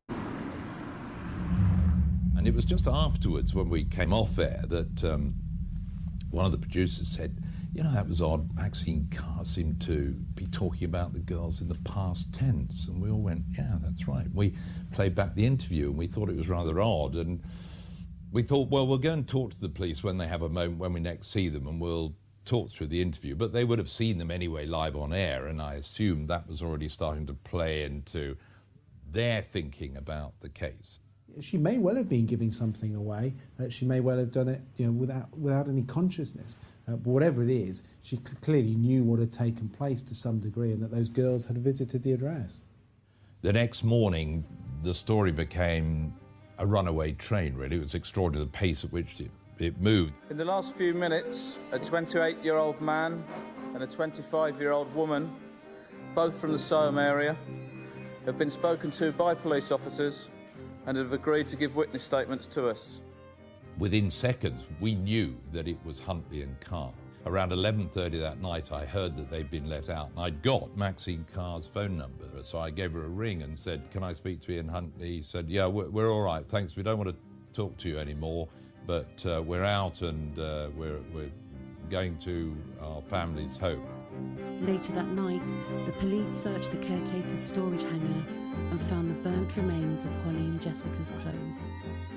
And it was just afterwards, when we came off air, that one of the producers said, you know, that was odd. Maxine Carr seemed to be talking about the girls in the past tense. And we all went, yeah, that's right. We played back the interview and we thought it was rather odd. And we thought, well, we'll go and talk to the police when they have a moment, when we next see them, and we'll talk through the interview. But they would have seen them anyway live on air, and I assumed that was already starting to play into their thinking about the case. She may well have been giving something away. She may well have done it, you know, without any consciousness. But whatever it is, she clearly knew what had taken place to some degree, and that those girls had visited the address. The next morning, the story became a runaway train, really. It was extraordinary, the pace at which it moved. In the last few minutes, a 28-year-old man and a 25-year-old woman, both from the Soham area, have been spoken to by police officers and have agreed to give witness statements to us. Within seconds, we knew that it was Huntley and Carr. Around 11:30 that night, I heard that they'd been let out, and I'd got Maxine Carr's phone number. So I gave her a ring and said, can I speak to Ian Huntley? He said, yeah, we're all right, thanks. We don't want to talk to you anymore, but we're out and we're going to our family's home. Later that night, the police searched the caretaker's storage hangar and found the burnt remains of Holly and Jessica's clothes.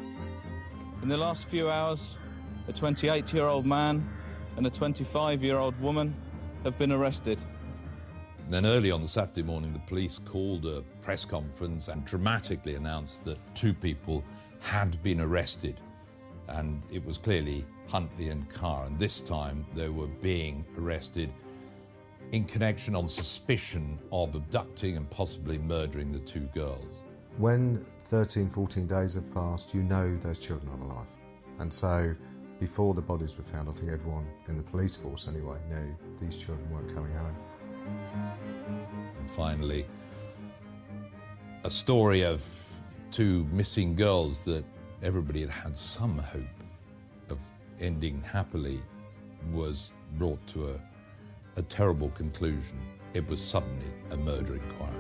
In the last few hours, a 28-year-old man and a 25-year-old woman have been arrested. Then early on the Saturday morning, the police called a press conference and dramatically announced that 2 people had been arrested. And it was clearly Huntley and Carr, and this time they were being arrested in connection on suspicion of abducting and possibly murdering the 2 girls. When 13, 14 days have passed, you know those children aren't alive. And so, before the bodies were found, I think everyone in the police force anyway knew these children weren't coming home. And finally, a story of 2 missing girls that everybody had had some hope of ending happily was brought to a terrible conclusion. It was suddenly a murder inquiry.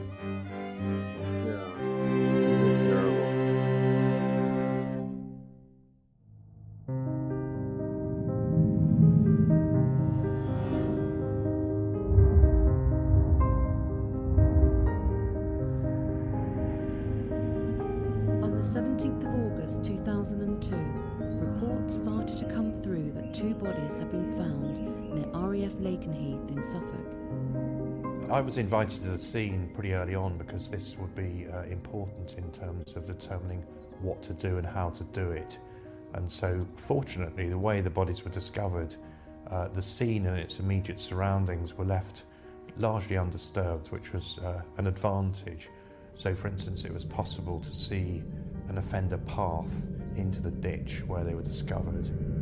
On the 17th of August 2002, reports started to come through that 2 bodies had been found near RAF Lakenheath in Suffolk. I was invited to the scene pretty early on because this would be important in terms of determining what to do and how to do it. And so, fortunately, the way the bodies were discovered, the scene and its immediate surroundings were left largely undisturbed, which was an advantage. So, for instance, it was possible to see an offender path into the ditch where they were discovered.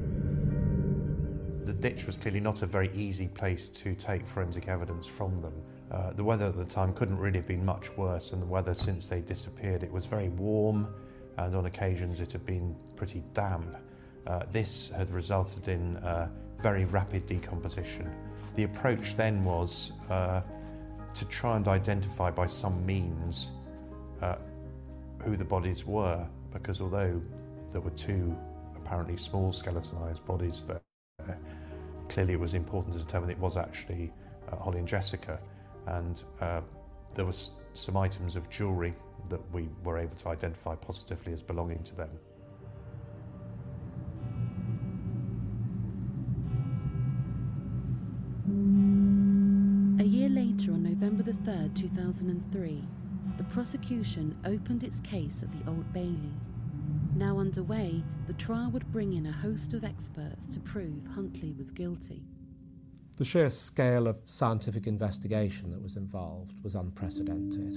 The ditch was clearly not a very easy place to take forensic evidence from them. The weather at the time couldn't really have been much worse than the weather since they disappeared. It was very warm, and on occasions it had been pretty damp. This had resulted in very rapid decomposition. The approach then was to try and identify by some means who the bodies were, because although there were 2 apparently small skeletonized bodies there, clearly it was important to determine it was actually Holly and Jessica, and there was some items of jewellery that we were able to identify positively as belonging to them. A year later, on November the 3rd, 2003, the prosecution opened its case at the Old Bailey. Now underway, the trial would bring in a host of experts to prove Huntley was guilty. The sheer scale of scientific investigation that was involved was unprecedented.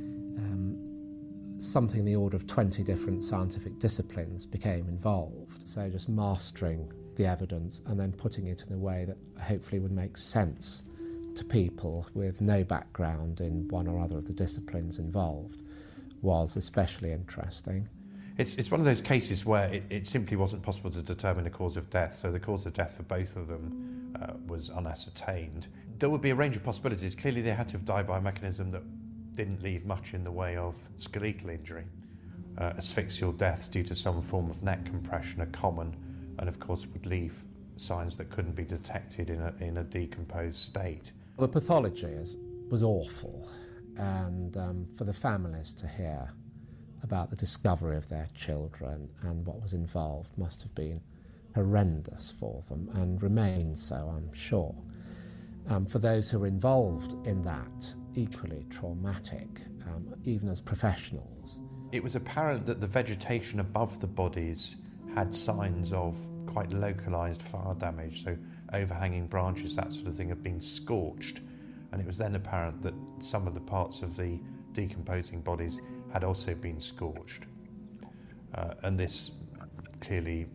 Something in the order of 20 different scientific disciplines became involved. So just mastering the evidence and then putting it in a way that hopefully would make sense to people with no background in one or other of the disciplines involved was especially interesting. It's one of those cases where it simply wasn't possible to determine the cause of death, so the cause of death for both of them was unascertained. There would be a range of possibilities. Clearly they had to have died by a mechanism that didn't leave much in the way of skeletal injury. Asphyxial deaths due to some form of neck compression are common, and of course would leave signs that couldn't be detected in a decomposed state. The pathology was awful, and for the families to hear about the discovery of their children and what was involved must have been horrendous for them, and remains so, I'm sure. For those who were involved in that, equally traumatic, even as professionals. It was apparent that the vegetation above the bodies had signs of quite localised fire damage, so overhanging branches, that sort of thing, had been scorched, and it was then apparent that some of the parts of the decomposing bodies had also been scorched. And this clearly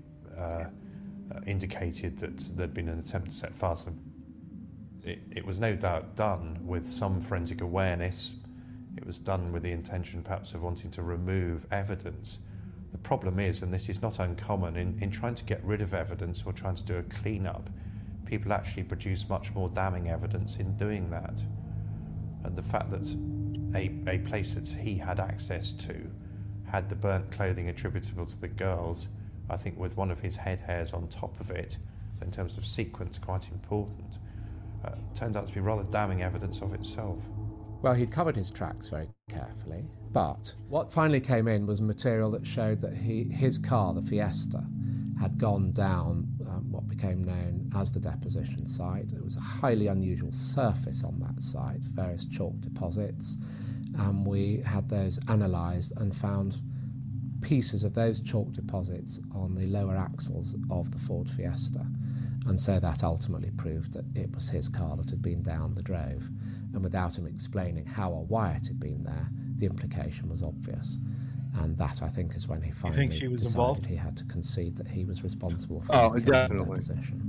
indicated that there'd been an attempt to set fire to them. It was no doubt done with some forensic awareness. It was done with the intention perhaps of wanting to remove evidence. The problem is, and this is not uncommon, in trying to get rid of evidence or trying to do a clean-up, people actually produce much more damning evidence in doing that. And the fact that a place that he had access to had the burnt clothing attributable to the girls, I think with one of his head hairs on top of it, so in terms of sequence quite important, turned out to be rather damning evidence of itself. Well, he'd covered his tracks very carefully, but what finally came in was material that showed that his car, the Fiesta, had gone down what became known as the deposition site. It was a highly unusual surface on that site, various chalk deposits, and we had those analysed and found pieces of those chalk deposits on the lower axles of the Ford Fiesta. And so that ultimately proved that it was his car that had been down the drove. And without him explaining how or why it had been there, the implication was obvious. And that, I think, is when he finally decided involved? He had to concede that he was responsible for the deposition.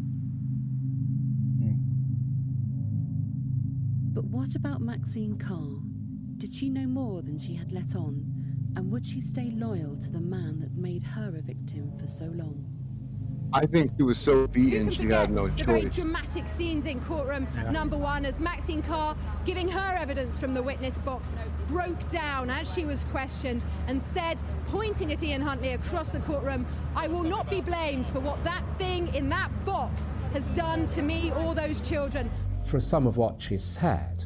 But what about Maxine Carr? Did she know more than she had let on? And would she stay loyal to the man that made her a victim for so long? I think she was so beaten she had no choice. The very dramatic scenes in courtroom number 1 as Maxine Carr, giving her evidence from the witness box, broke down as she was questioned and said, pointing at Ian Huntley across the courtroom, "I will not be blamed for what that thing in that box has done to me or those children." For some of what she said,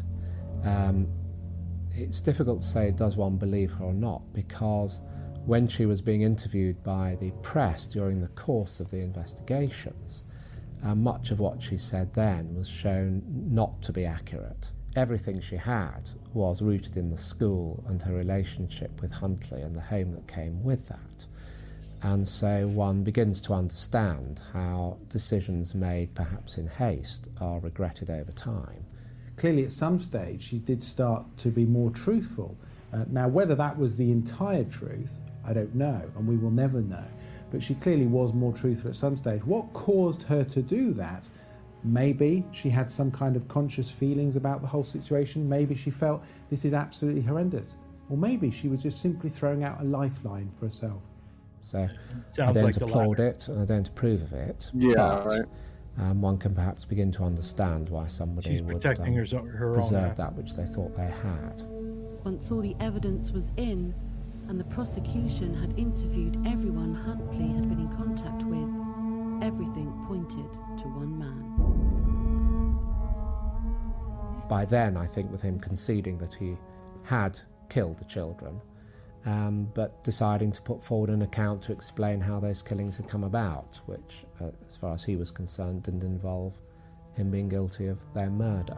it's difficult to say does one believe her or not, because when she was being interviewed by the press during the course of the investigations, much of what she said then was shown not to be accurate. Everything she had was rooted in the school and her relationship with Huntley and the home that came with that. And so one begins to understand how decisions made perhaps in haste are regretted over time. Clearly at some stage she did start to be more truthful. Now whether that was the entire truth, I don't know, and we will never know. But she clearly was more truthful at some stage. What caused her to do that? Maybe she had some kind of conscious feelings about the whole situation. Maybe she felt this is absolutely horrendous. Or maybe she was just simply throwing out a lifeline for herself. So I don't applaud it and I don't approve of it. Yeah, but, right. One can perhaps begin to understand why somebody would preserve that which they thought they had. Once all the evidence was in, and the prosecution had interviewed everyone Huntley had been in contact with, everything pointed to one man. By then, I think with him conceding that he had killed the children, but deciding to put forward an account to explain how those killings had come about, which, as far as he was concerned, didn't involve him being guilty of their murder.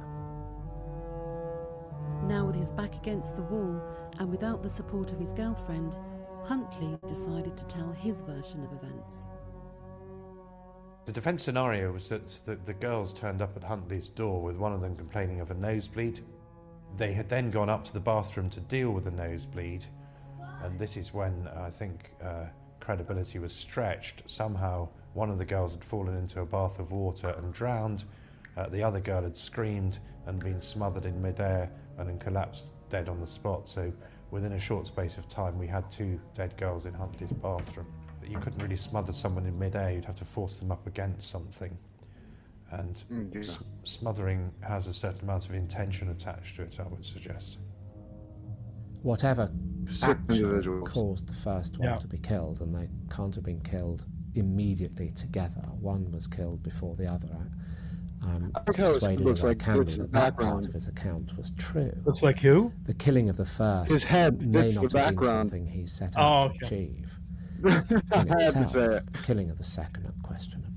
Now with his back against the wall and without the support of his girlfriend, Huntley decided to tell his version of events. The defence scenario was that the girls turned up at Huntley's door with one of them complaining of a nosebleed. They had then gone up to the bathroom to deal with the nosebleed, and this is when I think credibility was stretched. Somehow one of the girls had fallen into a bath of water and drowned. The other girl had screamed and been smothered in midair and then collapsed dead on the spot. So within a short space of time we had 2 dead girls in Huntley's bathroom. You couldn't really smother someone in midair, you'd have to force them up against something. And smothering has a certain amount of intention attached to it, I would suggest. Whatever action caused the first one to be killed, and they can't have been killed immediately together. One was killed before the other. I'm persuaded that part of his account was true. Looks like who? The killing of the first his head may fits not the have been background. something he set out to achieve. In itself, the killing of the second, unquestionably.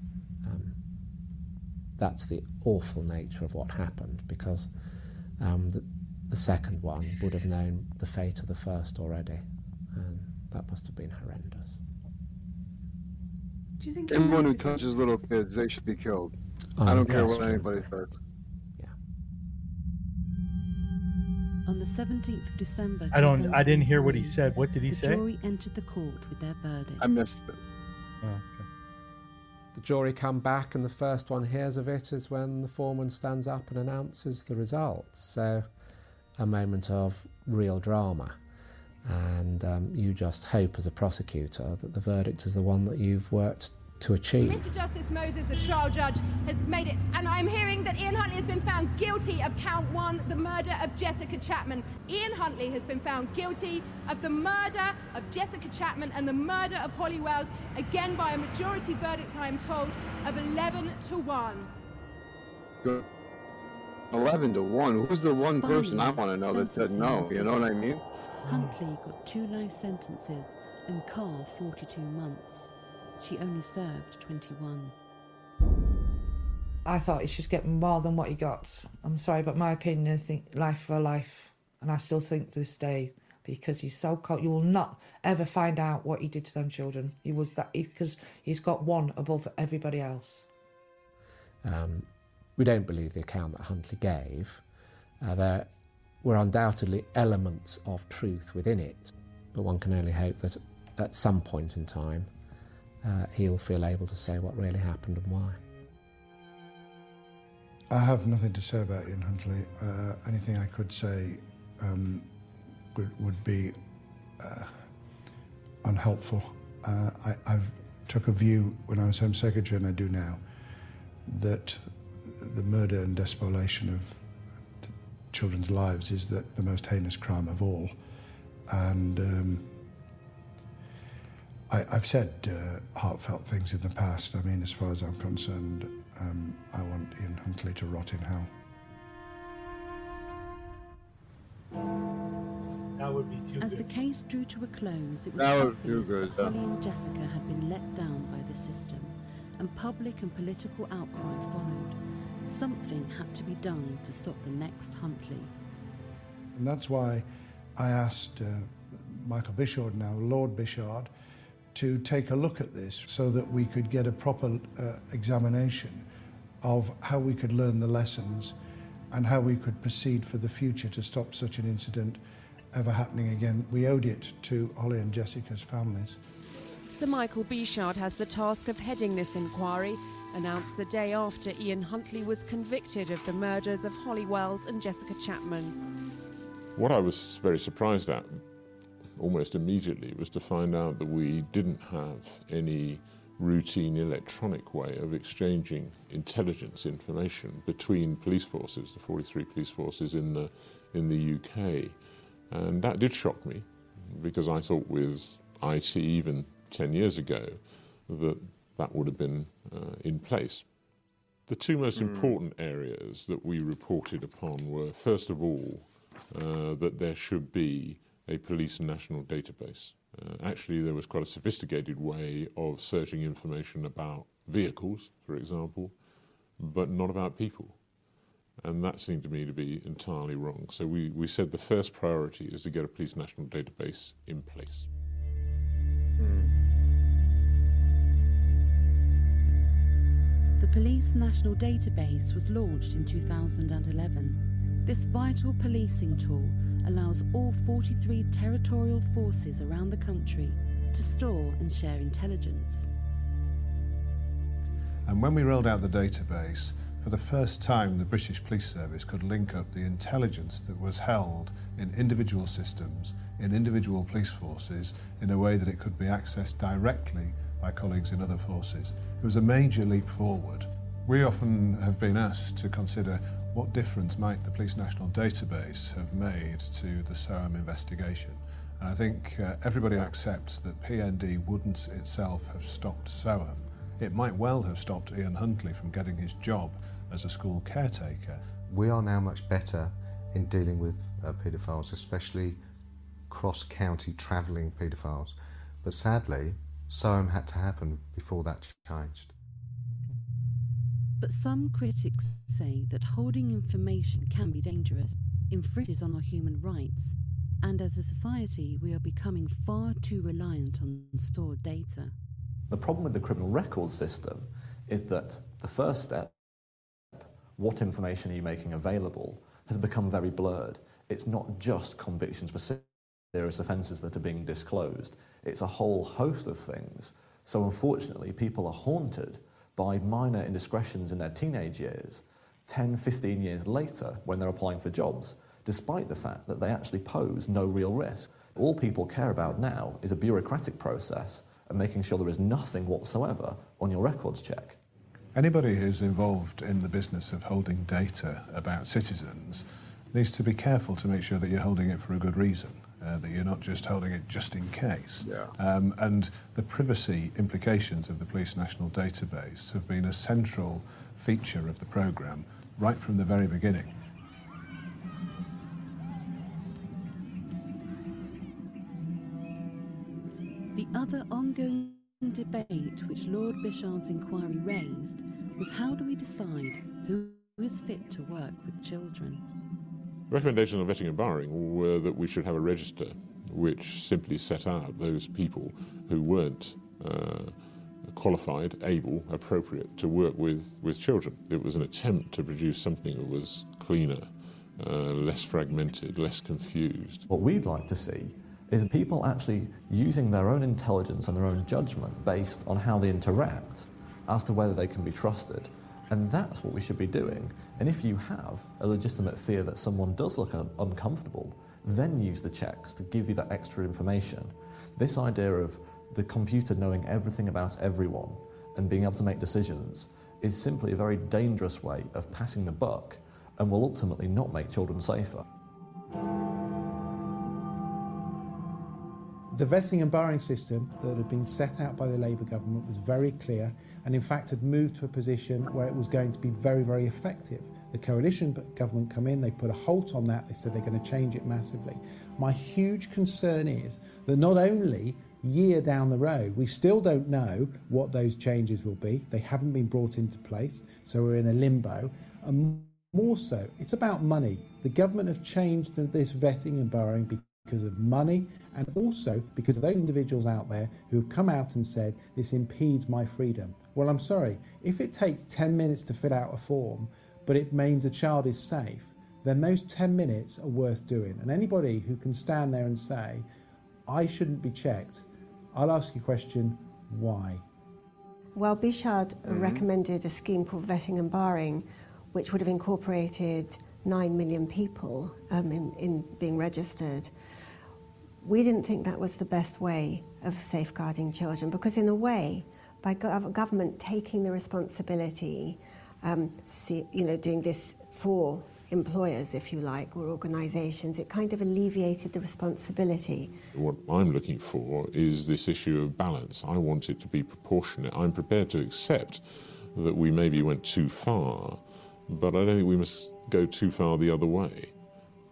That's the awful nature of what happened, because the second one would have known the fate of the first already, and that must have been horrendous. Do you think anyone who touches little kids, they should be killed? I don't care what anybody says. On the 17th of December, I didn't hear what he said. What did he say? The jury entered the court with their verdict. I missed it. Oh, okay. The jury come back, and the first one hears of it is when the foreman stands up and announces the results. So, a moment of real drama. And you just hope as a prosecutor that the verdict is the one that you've worked to achieve. Mr. Justice Moses, the trial judge, has made it, and I'm hearing that Ian Huntley has been found guilty of count 1, the murder of Jessica Chapman. Ian Huntley has been found guilty of the murder of Jessica Chapman and the murder of Holly Wells, again by a majority verdict, I am told, of 11-1. Good. 11-1. Who's the one person I want to know that said no? You know what I mean? Huntley got 2 life sentences and Carr 42 months. She only served 21. I thought he should get more than what he got. I'm sorry, but my opinion, I think life for life. And I still think to this day, because he's so cold, you will not ever find out what he did to them children. He was that, because he's got one above everybody else. We don't believe the account that Huntley gave. There were undoubtedly elements of truth within it, but one can only hope that at some point in time he'll feel able to say what really happened and why. I have nothing to say about Ian Huntley. Anything I could say would be unhelpful. I've took a view when I was Home Secretary, and I do now, that the murder and despoliation of children's lives is the most heinous crime of all. And I've said heartfelt things in the past. I mean, as far as I'm concerned, I want Ian Huntley to rot in hell. That would be too As good. the case drew to a close, it was That would be obvious good, that Holly and Jessica had been let down by the system, and public and political outcry followed. Something had to be done to stop the next Huntley. And that's why I asked Michael Bishard, now Lord Bishard, to take a look at this so that we could get a proper examination of how we could learn the lessons and how we could proceed for the future to stop such an incident ever happening again. We owed it to Holly and Jessica's families. Sir Michael Bishard has the task of heading this inquiry, announced the day after Ian Huntley was convicted of the murders of Holly Wells and Jessica Chapman. What I was very surprised at, almost immediately, was to find out that we didn't have any routine electronic way of exchanging intelligence information between police forces, the 43 police forces in the UK. And that did shock me, because I thought with IT even 10 years ago that would have been in place. The two most important areas that we reported upon were, first of all, that there should be a police national database. Actually, there was quite a sophisticated way of searching information about vehicles, for example, but not about people. And that seemed to me to be entirely wrong. So we said the first priority is to get a police national database in place. The Police National Database was launched in 2011. This vital policing tool allows all 43 territorial forces around the country to store and share intelligence. And when we rolled out the database, for the first time the British Police Service could link up the intelligence that was held in individual systems, in individual police forces, in a way that it could be accessed directly by colleagues in other forces. It was a major leap forward. We often have been asked to consider what difference might the Police National Database have made to the Soham investigation. And I think everybody accepts that PND wouldn't itself have stopped Soham. It might well have stopped Ian Huntley from getting his job as a school caretaker. We are now much better in dealing with paedophiles, especially cross-county travelling paedophiles. But sadly, Soham had to happen before that changed. But some critics say that holding information can be dangerous, infringes on our human rights, and as a society we are becoming far too reliant on stored data. The problem with the criminal record system is that the first step, what information are you making available, has become very blurred. It's not just convictions for serious offences that are being disclosed. It's a whole host of things. So unfortunately, people are haunted by minor indiscretions in their teenage years, 10, 15 years later when they're applying for jobs, despite the fact that they actually pose no real risk. All people care about now is a bureaucratic process and making sure there is nothing whatsoever on your records check. Anybody who's involved in the business of holding data about citizens needs to be careful to make sure that you're holding it for a good reason. That you're not just holding it just in case. Yeah. And the privacy implications of the Police National Database have been a central feature of the programme right from the very beginning. The other ongoing debate which Lord Bichard's inquiry raised was how do we decide who is fit to work with children? Recommendations on vetting and barring were that we should have a register which simply set out those people who weren't qualified, able, appropriate to work with children. It was an attempt to produce something that was cleaner, less fragmented, less confused. What we'd like to see is people actually using their own intelligence and their own judgment based on how they interact as to whether they can be trusted. And that's what we should be doing. And if you have a legitimate fear that someone does look uncomfortable, then use the checks to give you that extra information. This idea of the computer knowing everything about everyone and being able to make decisions is simply a very dangerous way of passing the buck and will ultimately not make children safer. The vetting and barring system that had been set out by the Labour government was very clear and in fact had moved to a position where it was going to be very, very effective. The coalition government come in, they put a halt on that, they said they're going to change it massively. My huge concern is that not only year down the road, we still don't know what those changes will be, they haven't been brought into place, so we're in a limbo, and more so, it's about money. The government have changed this vetting and barring because of money and also because of those individuals out there who have come out and said this impedes my freedom. Well, I'm sorry, if it takes 10 minutes to fill out a form but it means a child is safe, then those 10 minutes are worth doing. And anybody who can stand there and say, I shouldn't be checked, I'll ask you a question, why? Well, Bichard recommended a scheme called vetting and barring, which would have incorporated 9 million people in being registered. We didn't think that was the best way of safeguarding children because in a way, by government taking the responsibility, doing this for employers, if you like, or organisations, it kind of alleviated the responsibility. What I'm looking for is this issue of balance. I want it to be proportionate. I'm prepared to accept that we maybe went too far, but I don't think we must go too far the other way.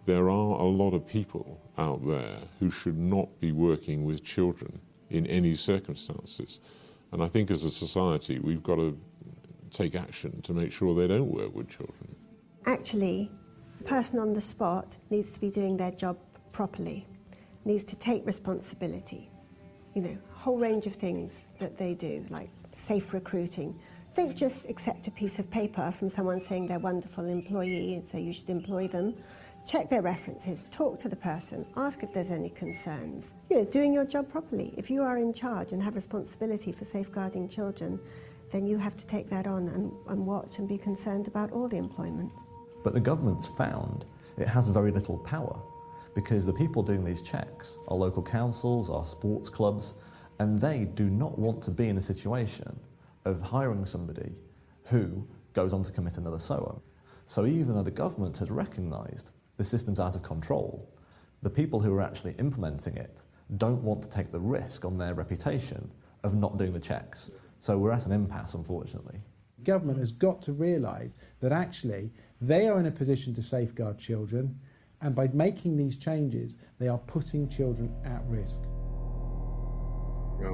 there are a lot of people out there who should not be working with children in any circumstances. And I think as a society, we've got to take action to make sure they don't work with children. Actually, the person on the spot needs to be doing their job properly, needs to take responsibility. You know, a whole range of things that they do, like safe recruiting. Don't just accept a piece of paper from someone saying they're a wonderful employee and say you should employ them. Check their references, talk to the person, ask if there's any concerns. You know, doing your job properly. If you are in charge and have responsibility for safeguarding children, then you have to take that on and watch and be concerned about all the employment. But the government's found it has very little power, because the people doing these checks are local councils, are sports clubs, and they do not want to be in a situation of hiring somebody who goes on to commit another SOAM. So even though the government has recognised the system's out of control, the people who are actually implementing it don't want to take the risk on their reputation of not doing the checks. So we're at an impasse, unfortunately. The government has got to realise that actually they are in a position to safeguard children, and by making these changes, they are putting children at risk. Yeah.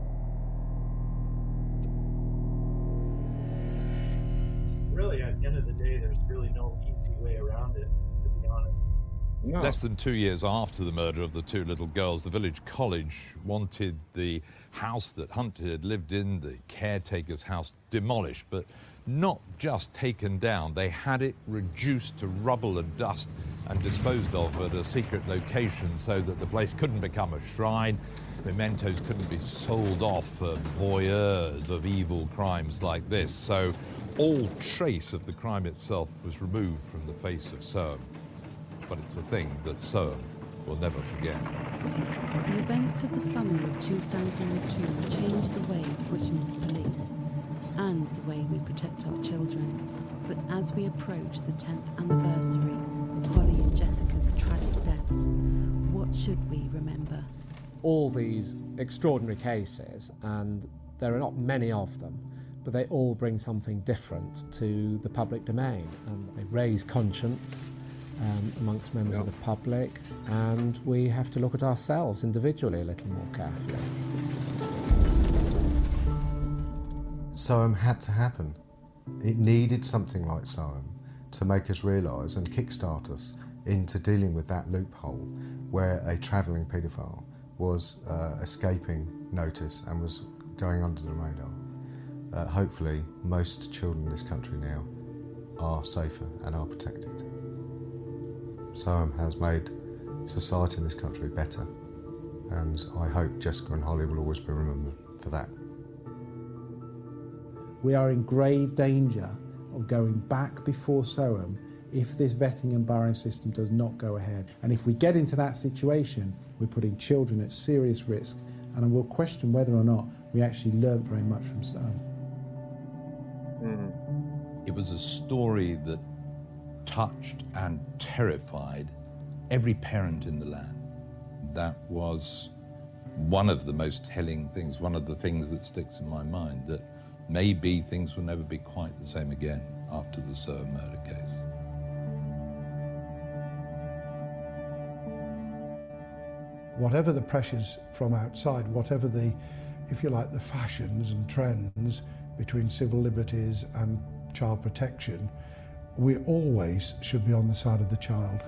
Really, at the end of the day, there's really no easy way around it, to be honest. No. Less than 2 years after the murder of the two little girls, the village college wanted the house that Huntley had lived in, the caretaker's house, demolished, but not just taken down. They had it reduced to rubble and dust and disposed of at a secret location so that the place couldn't become a shrine. Mementos couldn't be sold off for voyeurs of evil crimes like this. So all trace of the crime itself was removed from the face of Soham. But it's a thing that Soham will never forget. The events of the summer of 2002 changed the way Britain is policed and the way we protect our children. But as we approach the 10th anniversary of Holly and Jessica's tragic deaths, what should we remember? All these extraordinary cases, and there are not many of them, but they all bring something different to the public domain, and they raise conscience amongst members of the public, and we have to look at ourselves individually a little more carefully. Soham had to happen. It needed something like Soham to make us realise and kickstart us into dealing with that loophole where a travelling paedophile was escaping notice and was going under the radar. Hopefully, most children in this country now are safer and are protected. Soham has made society in this country better, and I hope Jessica and Holly will always be remembered for that. We are in grave danger of going back before Soham if this vetting and barring system does not go ahead. And if we get into that situation, we're putting children at serious risk, and I will question whether or not we actually learnt very much from Soham. It was a story that touched and terrified every parent in the land. That was one of the most telling things, one of the things that sticks in my mind, that maybe things will never be quite the same again after the Soham murder case. Whatever the pressures from outside, whatever the, if you like, the fashions and trends between civil liberties and child protection, we always should be on the side of the child.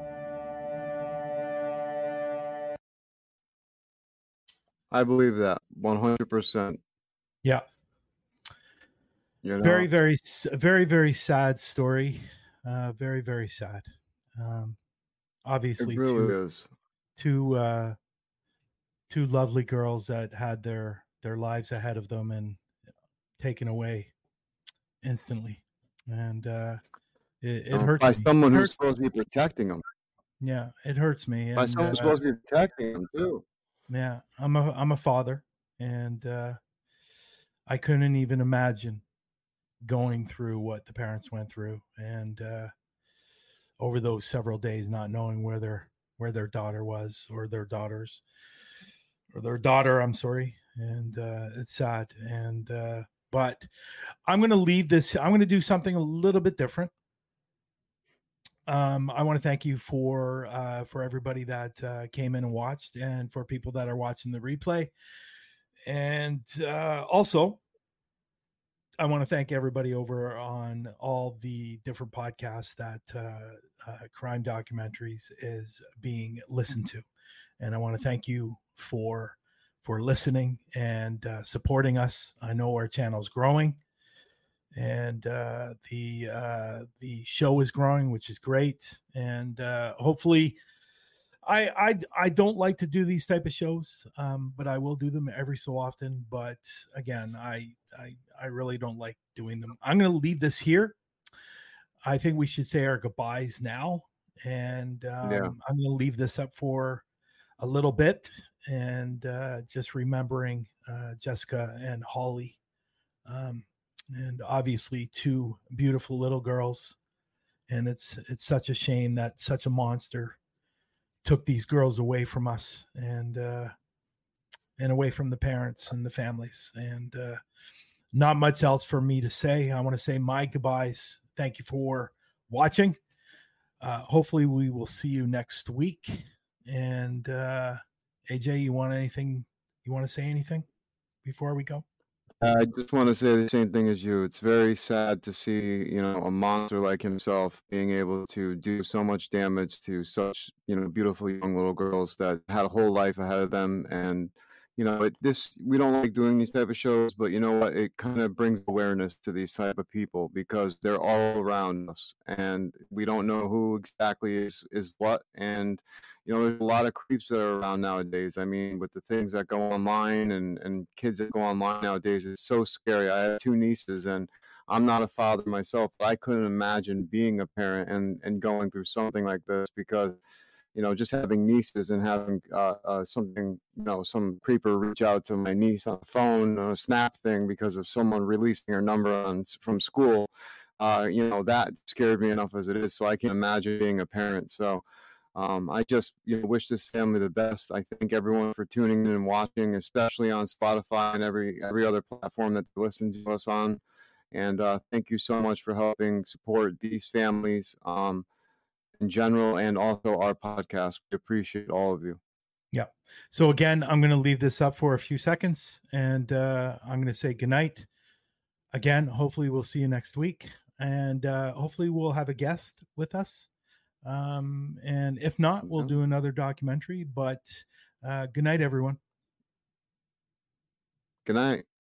I believe that 100%. Yeah. You know? Very, very sad story. Very, very sad. Obviously, it really is. Two lovely girls that had their lives ahead of them and taken away instantly, and it hurts by me. someone who's supposed to be protecting them. Yeah, it hurts me. By someone who's supposed to be protecting them too. Yeah, I'm a father, and I couldn't even imagine going through what the parents went through, and over those several days, not knowing where their daughter was, or their daughters, or their daughter. I'm sorry, and it's sad. And but I'm going to leave this. I'm going to do something a little bit different. I want to thank you for everybody that came in and watched, and for people that are watching the replay. And also, I want to thank everybody over on all the different podcasts that Crime Documentaries is being listened to. And I want to thank you for listening and supporting us. I know our channel's growing, and the show is growing, which is great. And hopefully, I don't like to do these type of shows, but I will do them every so often. But again, I really don't like doing them. I'm going to leave this here. I think we should say our goodbyes now, and I'm going to leave this up for a little bit, and just remembering Jessica and Holly, and obviously two beautiful little girls. And it's such a shame that such a monster took these girls away from us, and away from the parents and the families. And not much else for me to say. I want to say my goodbyes. Thank you for watching. Hopefully we will see you next week. And AJ, you want to say anything before we go? I just want to say the same thing as you. It's very sad to see, a monster like himself being able to do so much damage to such, beautiful young little girls that had a whole life ahead of them. And, we don't like doing these type of shows, but you know what? It kind of brings awareness to these type of people, because they're all around us and we don't know who exactly is what. And, there's a lot of creeps that are around nowadays. I mean, with the things that go online and kids that go online nowadays, it's so scary. I have two nieces, and I'm not a father myself, but I couldn't imagine being a parent and going through something like this, because, just having nieces and having something, some creeper reach out to my niece on the phone, on a Snap thing, because of someone releasing her number from school, that scared me enough as it is. So I can't imagine being a parent. So I just wish this family the best. I thank everyone for tuning in and watching, especially on Spotify and every other platform that they listen to us on. And thank you so much for helping support these families in general, and also our podcast. We appreciate all of you. Yeah. So again, I'm going to leave this up for a few seconds, and I'm going to say goodnight. Again, hopefully we'll see you next week, and hopefully we'll have a guest with us. And if not, we'll do another documentary. But good night, everyone. Good night.